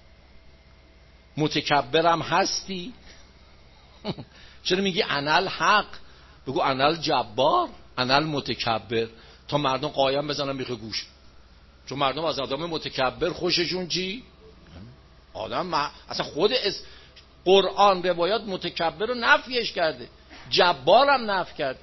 متکبرم هستی، چرا میگی انال حق؟ بگو انال جبار، انال متکبر، تا مردم قایم بزنن بیخ گوش. چون مردم از آدم متکبر خوششون چی؟ آدم اصلا خود قرآن روایات متکبر رو نفیش کرده، جبار هم نفی کرده.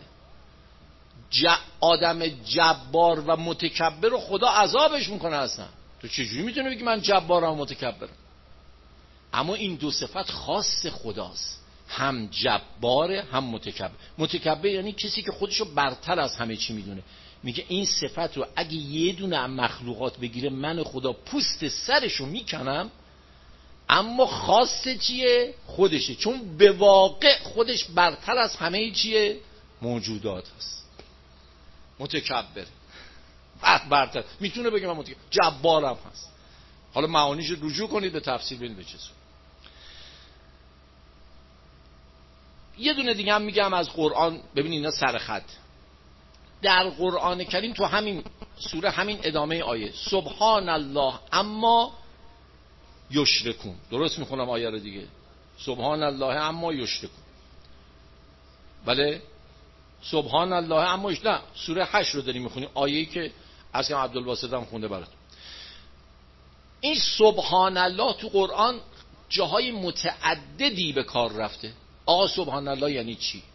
آدم جبار و متکبر رو خدا عذابش میکنه. اصلا تو چجوری میتونی بگی من جبارم و متکبرم؟ اما این 2 صفت خاص خداست، هم جباره هم متکبر. متکبر یعنی کسی که خودشو برتر از همه چی میدونه. میگه این صفت رو اگه یه دونه از مخلوقات بگیره، من خدا پوست سرشو میکنم، اما خاص چیه؟ خودشه. چون به واقع خودش برتر از همه چیه؟ موجودات هست. متکبر برتر میتونه بگه من متکبر، جبارم هست. حالا معانیش رو رجوع کنید به تفسیر ببینید به چه صورت. یه دونه دیگه هم میگم از قرآن، ببینید اینا سر خط. در قرآن کریم تو همین سوره، همین ادامه آیه، سبحان الله اما یشرکون. درست میخونم آیه رو دیگه؟ سبحان الله اما یشرکون. بله، سبحان الله اما نه، سوره 8 رو داریم میخونیم، آیه‌ای که اصلا عبدالباسط هم خونده براتون. این سبحان الله تو قرآن جاهای متعددی به کار رفته. آقا سبحان الله یعنی چی؟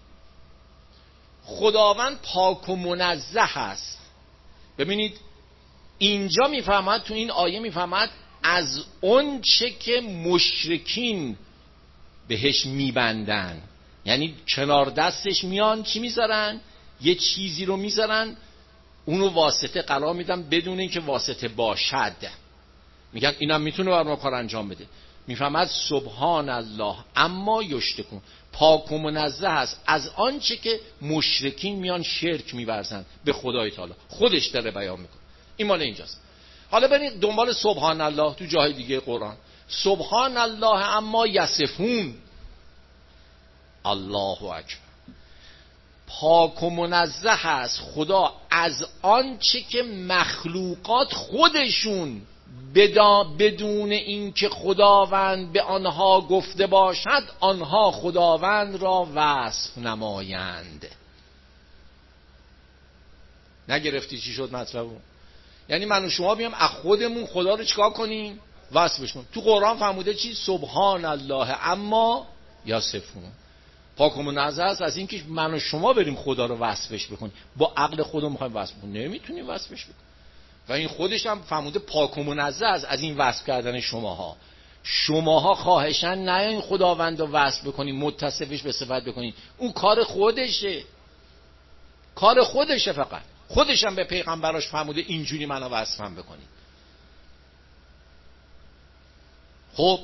خداوند پاک و منزه هست. ببینید اینجا میفهمد، تو این آیه میفهمد از اون چه که مشرکین بهش میبندن. یعنی کنار دستش میان چی میذارن؟ یه چیزی رو میذارن، اونو واسطه قرار میدن بدون اینکه واسطه باشد. میگن اینم میتونه بر ما کار انجام بده. میفهمد سبحان الله اما یشرکون، پاک و منزه است از آنچه که مشرکین میان شرک میورزن به خدای تعالی. خودش داره بیان میکنه. این مال اینجاست. حالا برید دنبال سبحان الله تو جاهای دیگه قرآن. سبحان الله اما یصفون، الله اکبر. پاک و منزه است خدا از آنچه که مخلوقات خودشون بدون اینکه خداوند به آنها گفته باشد، آنها خداوند را وصف نمایند. نگرفتی چی شد مطلبو؟ یعنی من و شما بیام از خودمون خدا رو چیکار کنیم؟ وصفش کنیم. تو قرآن فرموده چی؟ سبحان الله اما یصفون. پاک و منزه است از اینکه من و شما بریم خدا رو وصفش بکنیم. با عقل خودمون میخوایم وصف کنیم، نمیتونیم وصفش بکنیم. و این خودش هم فرموده پاک و منزه است از این وصف کردن شماها. شماها خواهشاً نیاین خداوند رو وصف بکنین، متصفش به صفت بکنین. اون کار خودشه، کار خودشه. فقط خودش هم به پیغمبراش فرموده اینجوری منو وصفم بکنین. خب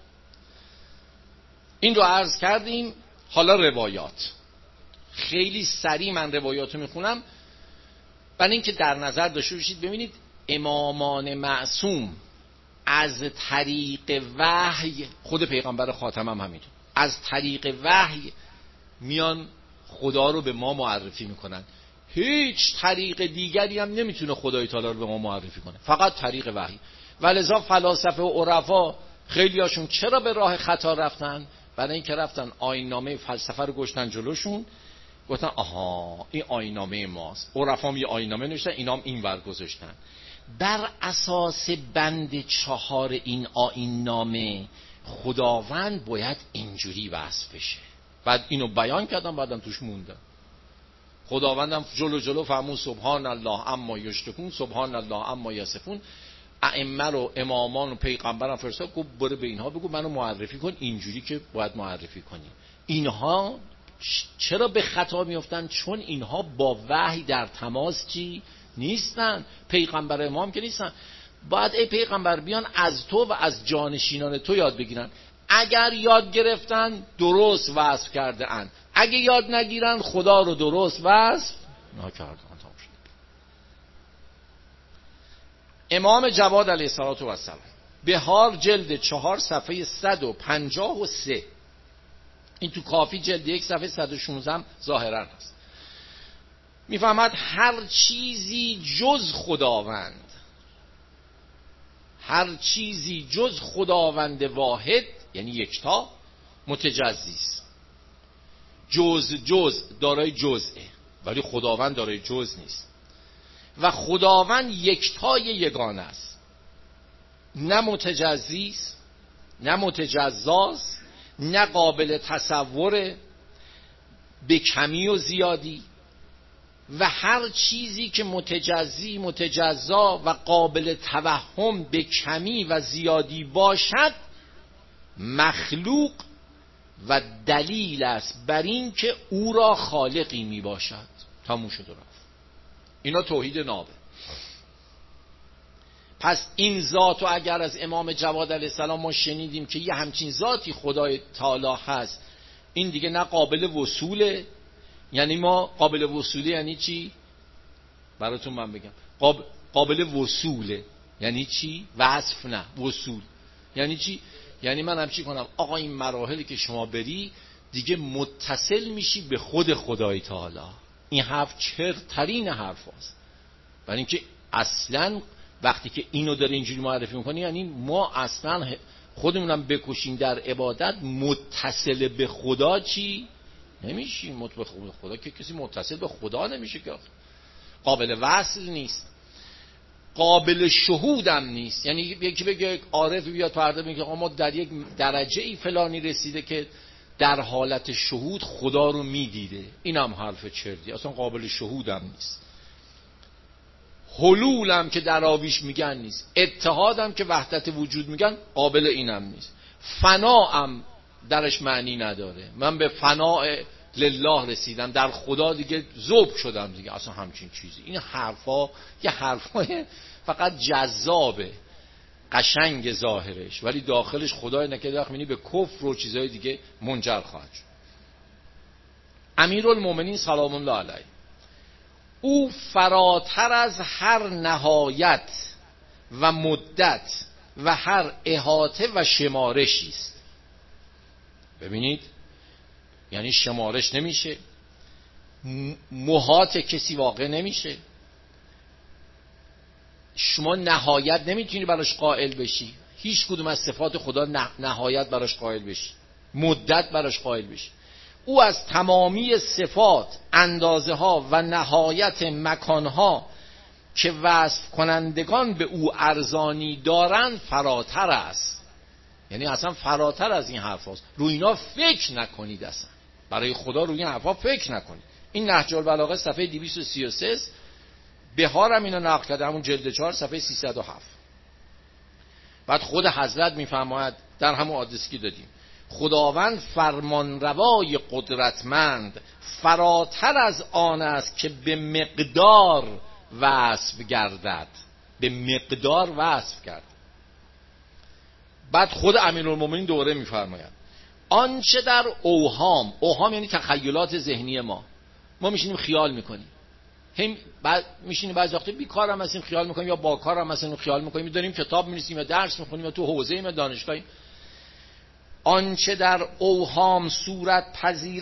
این رو عرض کردیم. حالا روایات خیلی سریع من روایاتو میخونم برای اینکه در نظر داشته باشید. ببینید امامان معصوم از طریق وحی، خود پیغمبر خاتم هم همینطور، از طریق وحی میان خدا رو به ما معرفی میکنن. هیچ طریق دیگری هم نمیتونه خدای تعالی رو به ما معرفی کنه، فقط طریق وحی. ولذا فلاسفه و عرفا خیلی هاشون چرا به راه خطا رفتن؟ برای اینکه رفتن آیین‌نامه فلسفه رو گشتن جلوشون، گفتن آها این آیین‌نامه ماست. عرفا یه آیین‌نامه نوشتن، اینا هم این ور گذاشتن. بر اساس بند 4 این آیین‌نامه خداوند باید اینجوری وصف بشه. بعد اینو بیان کردم، بعدم توش موندم. خداوندم جلو فرمود سبحان الله اما یشرکون، سبحان الله اما یصفون. ائمه رو، امامان و پیغمبرم فرستاد، گفت برو به اینها بگو منو معرفی کن اینجوری که باید معرفی کنی. اینها چرا به خطا میفتن؟ چون اینها با وحی در تماس چی؟ نیستن. پیغمبر امام که نیستن. باید ای پیغمبر بیان از تو و از جانشینان تو یاد بگیرن. اگر یاد گرفتن درست وصف کرده اند، اگه یاد نگیرن خدا رو درست وصف نکردن. امام جواد علیه السلام بهار جلد 4 صفحه 153، این تو کافی جلد 1 صفحه 116 ظاهرا هست، میفهمد هر چیزی جز خداوند، هر چیزی جز خداوند واحد یعنی یکتا متجزی است. جز دارای جزئه ولی خداوند دارای جز نیست و خداوند یکتای یگانه است، نه متجزی است نه متجزاست، نه قابل تصور به کمی و زیادی، و هر چیزی که متجزی متجزا و قابل توهم به کمی و زیادی باشد مخلوق و دلیل است بر این که او را خالقی می باشد. تموم شد و رفت. اینا توحید نابه. پس این ذاتو اگر از امام جواد علیه السلام ما شنیدیم که یه همچین ذاتی خدای تعالی هست، این دیگه نه قابل وصوله، یعنی ما قابل وصوله یعنی چی؟ براتون من بگم. قابل وصوله یعنی چی؟ وصف نه، وصول یعنی چی؟ یعنی من همچی کنم آقا این مراحلی که شما بری دیگه متصل میشی به خود خدای تعالی. این حرف چرترین حرف هست، برای اینکه اصلا وقتی که اینو داره اینجوری معرفی میکنی یعنی ما اصلا خودمونم بکشیم در عبادت متصل به خدا چی؟ نمیشیم. متصل به خدا که کسی متصل به خدا نمیشه، که قابل وصل نیست، قابل شهودم نیست. یعنی یکی بگه عارف بیاد پرده میگه ما در یک درجه ای فلانی رسیده که در حالت شهود خدا رو میدیده، اینم حرف چردی، اصلا قابل شهودم نیست. حلولم که دراویش میگن نیست، اتحادم که وحدت وجود میگن قابل اینم نیست، فناام درش معنی نداره. من به فناء لله رسیدم، در خدا دیگه ذوب شدم دیگه، اصلا همچین چیزی. این حرفا یه حرفای فقط جذابه، قشنگ ظاهرش، ولی داخلش خدای نکرده وقتی به کفر و چیزهای دیگه منجر خواهد شد. امیرالمومنین سلام الله علیه او فراتر از هر نهایت و مدت و هر احاطه و شمارشی است. ببینید یعنی شمارش نمیشه، محاط کسی واقع نمیشه، شما نهایت نمیتونی براش قائل بشی، هیچ کدوم از صفات خدا نهایت براش قائل بشی، مدت براش قائل بشی. او از تمامی صفات، اندازه ها و نهایت مکان ها که وصف کنندگان به او ارزانی دارند فراتر است. یعنی اصلا فراتر از این حرف هست. روی اینا فکر نکنید، اصلا برای خدا روی این حرف ها فکر نکنید. این نهج البلاغه صفحه 233 بهار هم اینو نقل کرده، همون جلد 4 صفحه 307. بعد خود حضرت میفرماید در همون آدرسی که دادیم، خداوند فرمانروای قدرتمند فراتر از آن است که به مقدار وصف گردد، به مقدار وصف کرد. بعد خود امیرالمومنین دوره میفرماید آنچه در اوهام یعنی تخیلات ذهنی ما میشینیم خیال میکنیم، هم بعد میشینیم بعضی وقتا بیکارم هستیم خیال میکنیم، یا با کارم هستیم خیال میکنیم، داریم کتاب می‌نویسیم یا درس میخونیم یا تو حوزه یا دانشگاهی. آنچه در اوهام صورت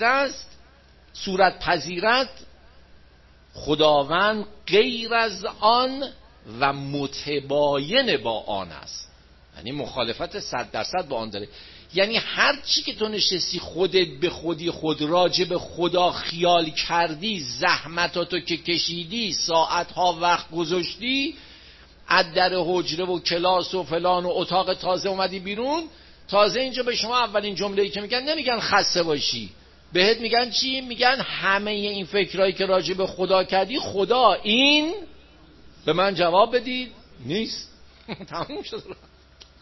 پذیرد خداوند غیر از آن و متباین با آن است، یعنی مخالفت 100% با آن داره. یعنی هر چی که تو نشستی خودت به خودی خود راجع به خدا خیال کردی، زحمتاتو که کشیدی، ساعتها وقت گذاشتی، از در حجره و کلاس و فلان و اتاق تازه اومدی بیرون، تازه اینجا به شما اولین جمله‌ای که میگن نمیگن خسته باشی، بهت میگن چی؟ میگن همه این فکرایی که راجع به خدا کردی خدا این به من جواب بدید نیست. تموم شد.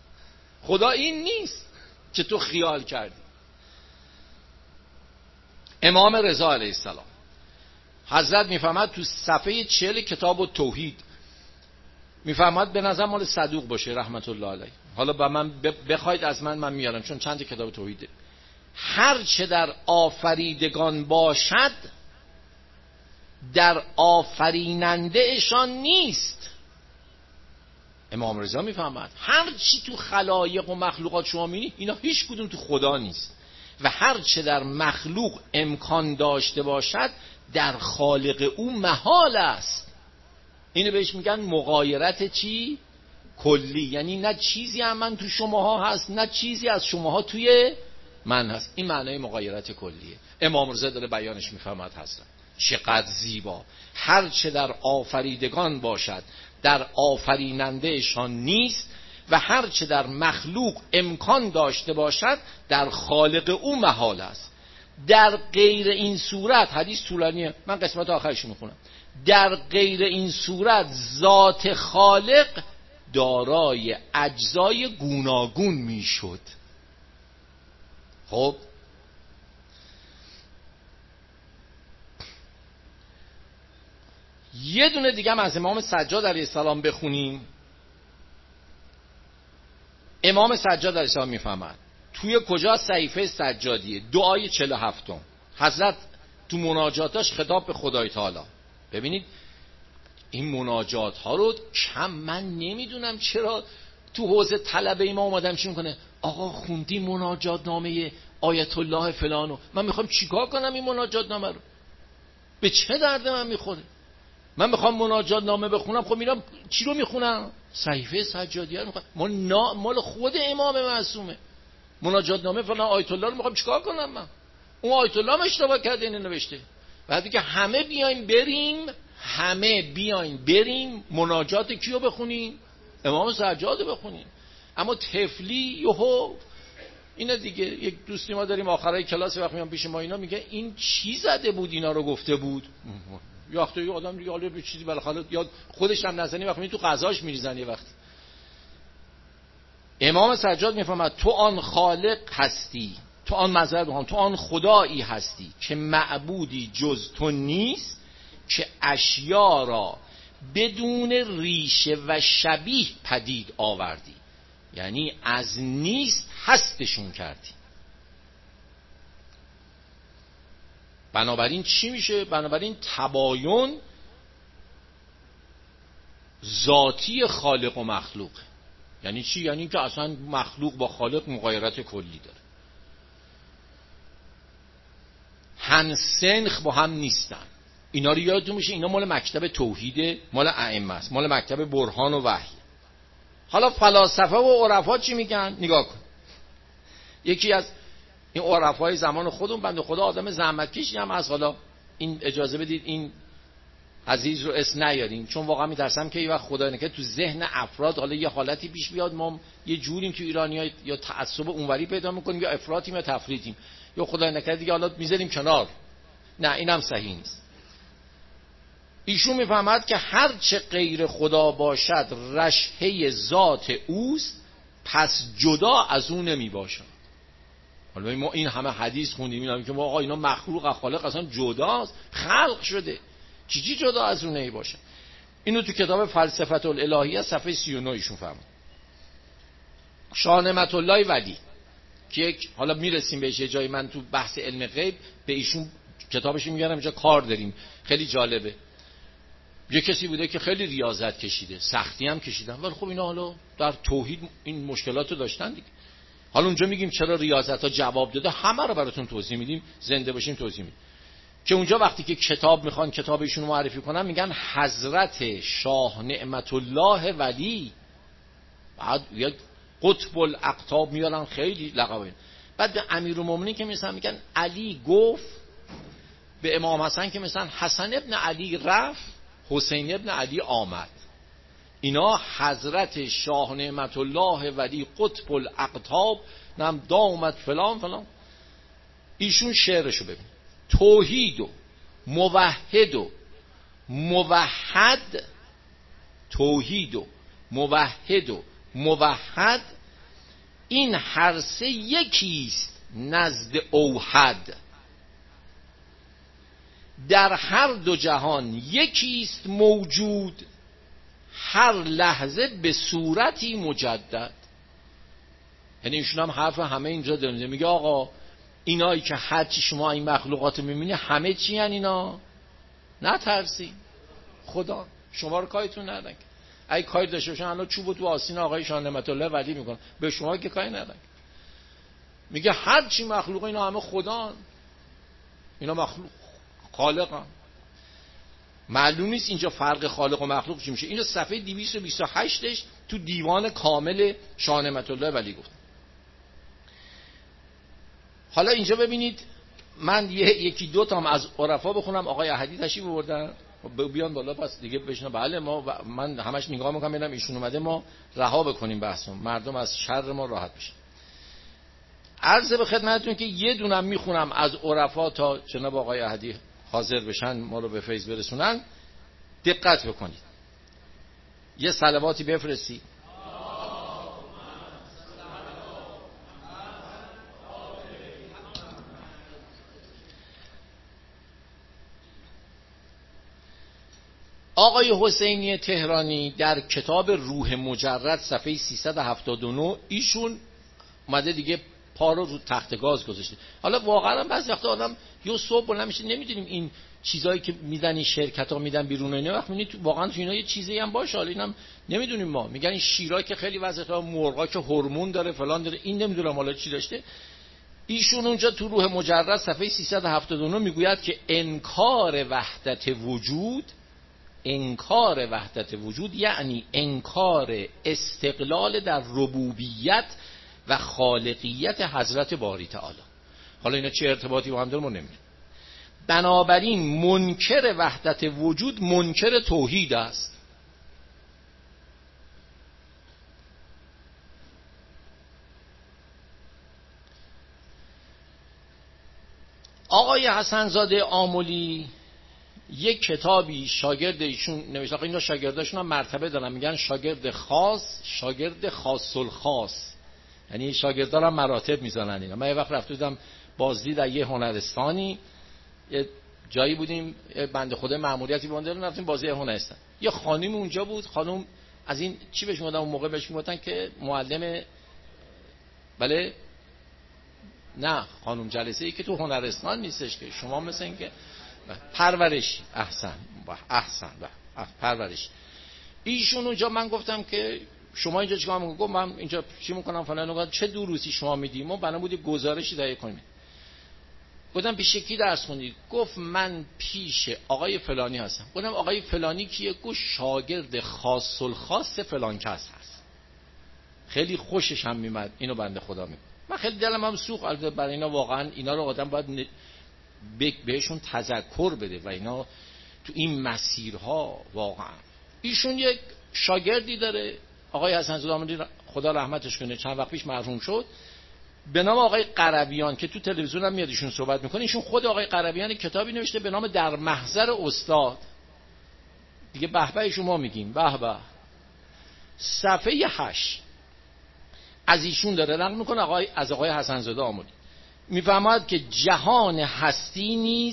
خدا این نیست که تو خیال کردی. امام رضا علیه السلام حضرت میفهمد تو صفحه 40 کتاب التوحید میفهمد، به نظر مال صدوق باشه رحمت الله علیه، حالا با من بخواید از من میارم چون چند کتاب توحیده. هر چه در آفریدگان باشد در آفرینندهشان نیست. امام رضا میفهمد هر چی تو خلایق و مخلوقات شما میبینید اینا هیچ کدوم تو خدا نیست و هر چه در مخلوق امکان داشته باشد در خالق او محال است. اینو بهش میگن مغایرت چی؟ کلی، یعنی نه چیزی هم من تو شماها هست نه چیزی از شماها توی من هست. این معنای مغایرت کلیه. امام رضا داره بیانش میفهمد حضرت چقدر زیبا. هر چه در آفریدگان باشد در آفرینندهشان نیست و هر چه در مخلوق امکان داشته باشد در خالق او محال است. در غیر این صورت، حدیث طولانیه من قسمت آخرش میخونم، در غیر این صورت ذات خالق دارای اجزای گوناگون میشد. خب یه دونه دیگه هم از امام سجاد علیه السلام بخونیم. امام سجاد علیه السلام میفهمد توی کجا؟ صحیفه سجادیه، دعای 47 حضرت تو مناجاتاش خطاب به خدای تعالی. ببینید این مناجات ها رو کم من نمیدونم چرا تو حوزه طلبه ما اومدم چی میکنه، آقا خوندی مناجات نامه آیت الله فلانو، من میخوام چیکار کنم این مناجات نامه رو؟ به چه درد من میخوره؟ من میخوام مناجات نامه بخونم، خب میرم چی رو میخونم؟ صحیفه سجادیه رو میخونم. مال خود امام معصومه. مناجات نامه فلان آیت الله رو میخوام چیکار کنم من؟ اون آیت الله هم اشتباه کرده اینو نوشته. بعد که همه بیاین بریم مناجات کیو بخونیم؟ امام سجاد رو بخونیم. اما طفلی یهو اینا دیگه، یک دوستی ما داریم آخرای کلاس وقت میام پیش ما اینا میگه این چی زده بود اینا رو گفته بود؟ یا وقتی یه آدم دیگه حالا به چیزی بالاخره یاد خودش هم نزنی وقت می تو قضاش میریزن. یه وقت امام سجاد میفهمد تو آن خالق هستی، تو آن خدایی هستی که معبودی جز تو نیست، که اشیا را بدون ریشه و شبیه پدید آوردی، یعنی از نیست هستشون کردی. بنابراین چی میشه؟ بنابراین تباین ذاتی خالق و مخلوق. یعنی چی؟ یعنی که اصلا مخلوق با خالق مغایرت کلی داره، هم سنخ با هم نیستن. اینا رو یادتون میشه اینا مال مکتب توحیده، مال ائمه است، مال مکتب برهان و وحی. حالا فلاسفه و عرفا چی میگن؟ نگاه کن. یکی از این عرفای زمان خودمون بنده خدا آدم زحمتکشی هم از، حالا این اجازه بدید این عزیز رو اسم نیاریم چون واقعا میترسم که یه وقت خدا نکنه تو ذهن افراد حالا یه حالتی پیش بیاد ما یه جوریم تو ایرانی‌ها یا تعصب اونوری پیدا میکنیم یا افراطیم یا تفریطیم یا خدا نکنه دیگه حالا میذاریم کنار. نه اینم صحیح نیست. ایشون میفهمد که هر چه غیر خدا باشد رشحه ذات اوست، پس جدا از اون نمی باشد. حالا ما این همه حدیث خوندیم اینا که آقا اینا مخلوق از خالق اصلا جداست، خلق شده، چیزی جدا از اون نمی باشه. اینو تو کتاب فلسفه الالهیه صفحه 39 ایشون فهمید. شاه نعمت الله ولی که حالا میرسیم بهش یه جایی، من تو بحث علم غیب به ایشون کتابش میگم اینجا کار داریم، خیلی جالبه. یه کسی بوده که خیلی ریاضت کشیده، سختی هم کشیدن، ولی خب اینا حالا در توحید این مشکلات رو داشتن دیگه. حالا اونجا میگیم چرا ریاضت ها جواب داده، همه رو براتون توضیح میدیم، زنده باشیم توضیح میدیم. که اونجا وقتی که کتاب میخوان کتاب ایشون رو معرفی کنن میگن حضرت شاه نعمت الله ولی، بعد یک قطب الاقطاب میارن خیلی لقب. بعد به امیرالمومنین که میگن علی گفت، به امام حسن که مثلا حسن ابن علی رفت، حسین ابن علی آمد. اینا حضرت شاه نعمت الله ولی قطب الاقطاب نم دامت فلان فلان. ایشون شعرشو ببین، توحید و موحد و موحد، توحید و موحد و موحد این هر سه یکیست نزد اوحد. در هر دو جهان یکیست موجود، هر لحظه به صورتی مجدد. یعنی ایشون هم حرف همه اینجا داره، میگه آقا اینایی که هر چی شما این مخلوقات میبینی همه چی هن اینا؟ نه ترسی خدا، شما رو کاریتون ندن. اگه کاری داشته باشن الان چوبو تو آستین آقای شاه نعمت الله ولی میکنن، به شما که کاری ندن. میگه هر چی مخلوق اینا همه خدا، اینا مخلوق خالقن. معلوم نیست اینجا فرق خالق و مخلوق چی میشه. اینو صفحه 228ش تو دیوان کامل شاه نعمت الله ولی گفت. حالا اینجا ببینید من یکی دو تام از عرفا بخونم. آقای احدی تشریف آوردن، بیان بالا پس دیگه بشنن. بله من همش نگاه میکنم ببینم ایشون اومده ما رها بکنیم بحثو، مردم از شر ما راحت بشن. عرض به خدمتتون که یه دونم میخونم از عرفا تا جناب آقای احدی حاضر بشن ما رو به فیض برسونن. دقت بکنید، یه صلواتی بفرستید. آقای حسینی تهرانی در کتاب روح مجرد صفحه 379 ایشون اومده دیگه پا رو تخت گاز گذاشته. حالا واقعا بعضی وقتا آدم یه صبح بلند میشه نمیدونیم این چیزایی که میدن این شرکت‌ها میدن بیرون اینا، وقت میبینید واقعا تو اینا یه چیزی هم باشه، حالا اینم نمیدونیم. ما میگن این شیرا که خیلی وضعیت‌ها، مرغا که هورمون داره فلان داره، این نمیدونم حالا چی داشته. ایشون اونجا تو روح مجرد صفحه 379 میگوید که انکار وحدت وجود یعنی انکار استقلال در ربوبیت و خالقیت حضرت باری تعالی. حالا اینا چه ارتباطی با هم داره ما نمیدونیم. بنابراین منکر وحدت وجود منکر توحید است. آقای حسنزاده آملی یک کتابی شاگرد ایشون نوشته. آقا اینا شاگرداشون هم مرتبه دارن، میگن شاگرد خاص، شاگرد خاص الخاص، یعنی شاگردان هم مراتب میزنن اینا. من یه وقت رفته بودم بازدید در یه هنرستانی، یه جایی بودیم، بنده خدا مأموریتی بونده رفتیم بازی هنرستان. یه خانم اونجا بود، خانم از این چی بهش میگفتن اون موقع؟ بهش میگفتن که معلم، بله نه خانم جلسه ای که تو هنرستان نیستش که شما مثل این که پرورش. احسن پرورش. ایشون اونجا من گفتم که شما اینجا چیکار میکنید؟ گفت من اینجا چی میکنم فلان. گفت چه دروسی شما میدید؟ ما بنا بود گزارشی تهیه کنیم. گفتم پیش کی درس خوندید؟ گفت من پیش آقای فلانی هستم. گفتم آقای فلانی کیه؟ گفت شاگرد خاص الخاص فلان کس هست. خیلی خوشش هم میاد اینو بنده خدا میگه. من خیلی دلم هم سوخت. البته برای اینا واقعا اینا رو آدم باید بهشون تذکر بده و اینا تو این مسیرها واقعا. ایشون یک شاگردی داره آقای حسن‌زاده آملی خدا رحمتش کنه، چند وقت پیش مرحوم شد، به نام آقای قربیان که تو تلویزیون هم میاد ایشون صحبت میکنه. ایشون خود آقای قربیان کتابی نوشته به نام در محضر استاد. دیگه به به شما میگیم به به. صفحه 8 از ایشون داره نقل میکنه از آقای حسن‌زاده آملی. میفهمد که جهان هستی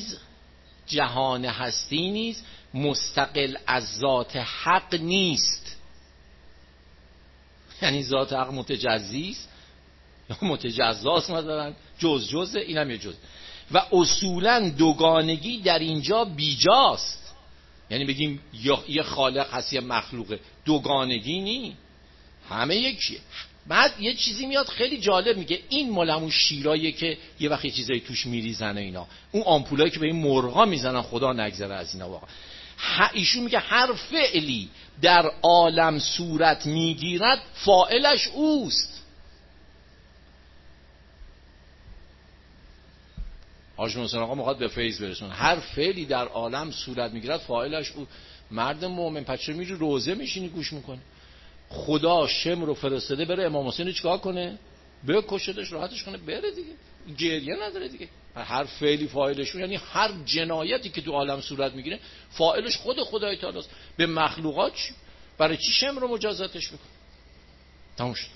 نیز مستقل از ذات حق نیست. یعنی ذات حق متجزی است یا متجزاست، مثلا جزء، اینم یه جزء. و اصولا دوگانگی در اینجا بیجاست. یعنی بگیم یه خالق هست یه مخلوقه، دوگانگی نی، همه یکیه. بعد یه چیزی میاد خیلی جالب، میگه این مال همون شیراییه که یه وقت یه چیزایی توش میریزن اینا، اون آمپولایی که به این مرغا میزنن، خدا نگذره از اینا واقعا. ایشون میگه هر فعلی در عالم صورت میگیرد فاعلش اوست. حاج محسن آقا میخواد به فیض برسون. هر فعلی در عالم صورت میگیرد فاعلش او. مرد مومن پچه میری روزه میشینی گوش میکنی. خدا شم رو فرستاده بره امام حسین رو چیکار کنه؟ بکشدش راحتش کنه بره دیگه، گریه نداره دیگه. هر فعلی فاعلش، یعنی هر جنایتی که تو عالم صورت میگیره فاعلش خود خدای تعالی است. به مخلوقات برای چی شم رو مجازاتش میکنه؟ تموم شد.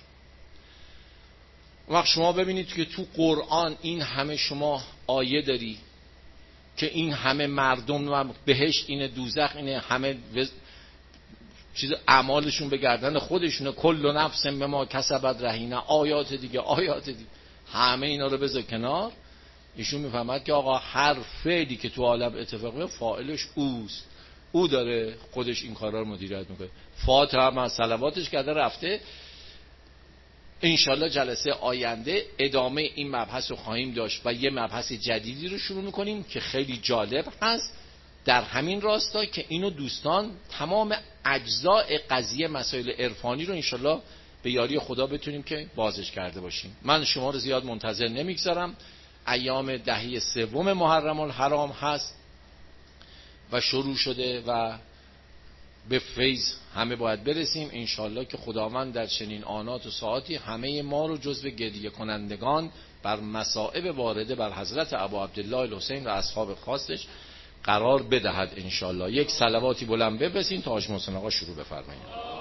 وقت شما ببینید که تو قرآن این همه شما آیه داری که این همه مردم و بهشت اینه، دوزخ اینه، همه چیز اعمالشون به گردن خودشونه، کل نفس به ما کسبت رهینه، آیات دیگه همه اینا رو بذار کنار. ایشون میفهمد که آقا هر فعلی که تو عالم اتفاقی فاعلش اوست، او داره خودش این کارا رو مدیریت میکنه. فاتحه هم از صلواتش کرده رفته. انشالله جلسه آینده ادامه این مبحث رو خواهیم داشت و یه مبحث جدیدی رو شروع میکنیم که خیلی جالب هست در همین راستا، که اینو دوستان تمام اجزاء قضیه مسائل عرفانی رو انشالله به یاری خدا بتونیم که بازش کرده باشیم. من شما رو زیاد منتظر نمیگذارم. ایام دهه سوم محرم الحرام هست و شروع شده و به فیض همه باید برسیم انشالله که خداوند در چنین آنات و ساعاتی همه ما رو جزو گریه کنندگان بر مصائب وارده بر حضرت ابا عبدالله الحسین و اصحاب خاصش قرار بدهد انشالله. یک صلواتی بلند ببرسین تا حاج محسن آقا شروع بفرمایید.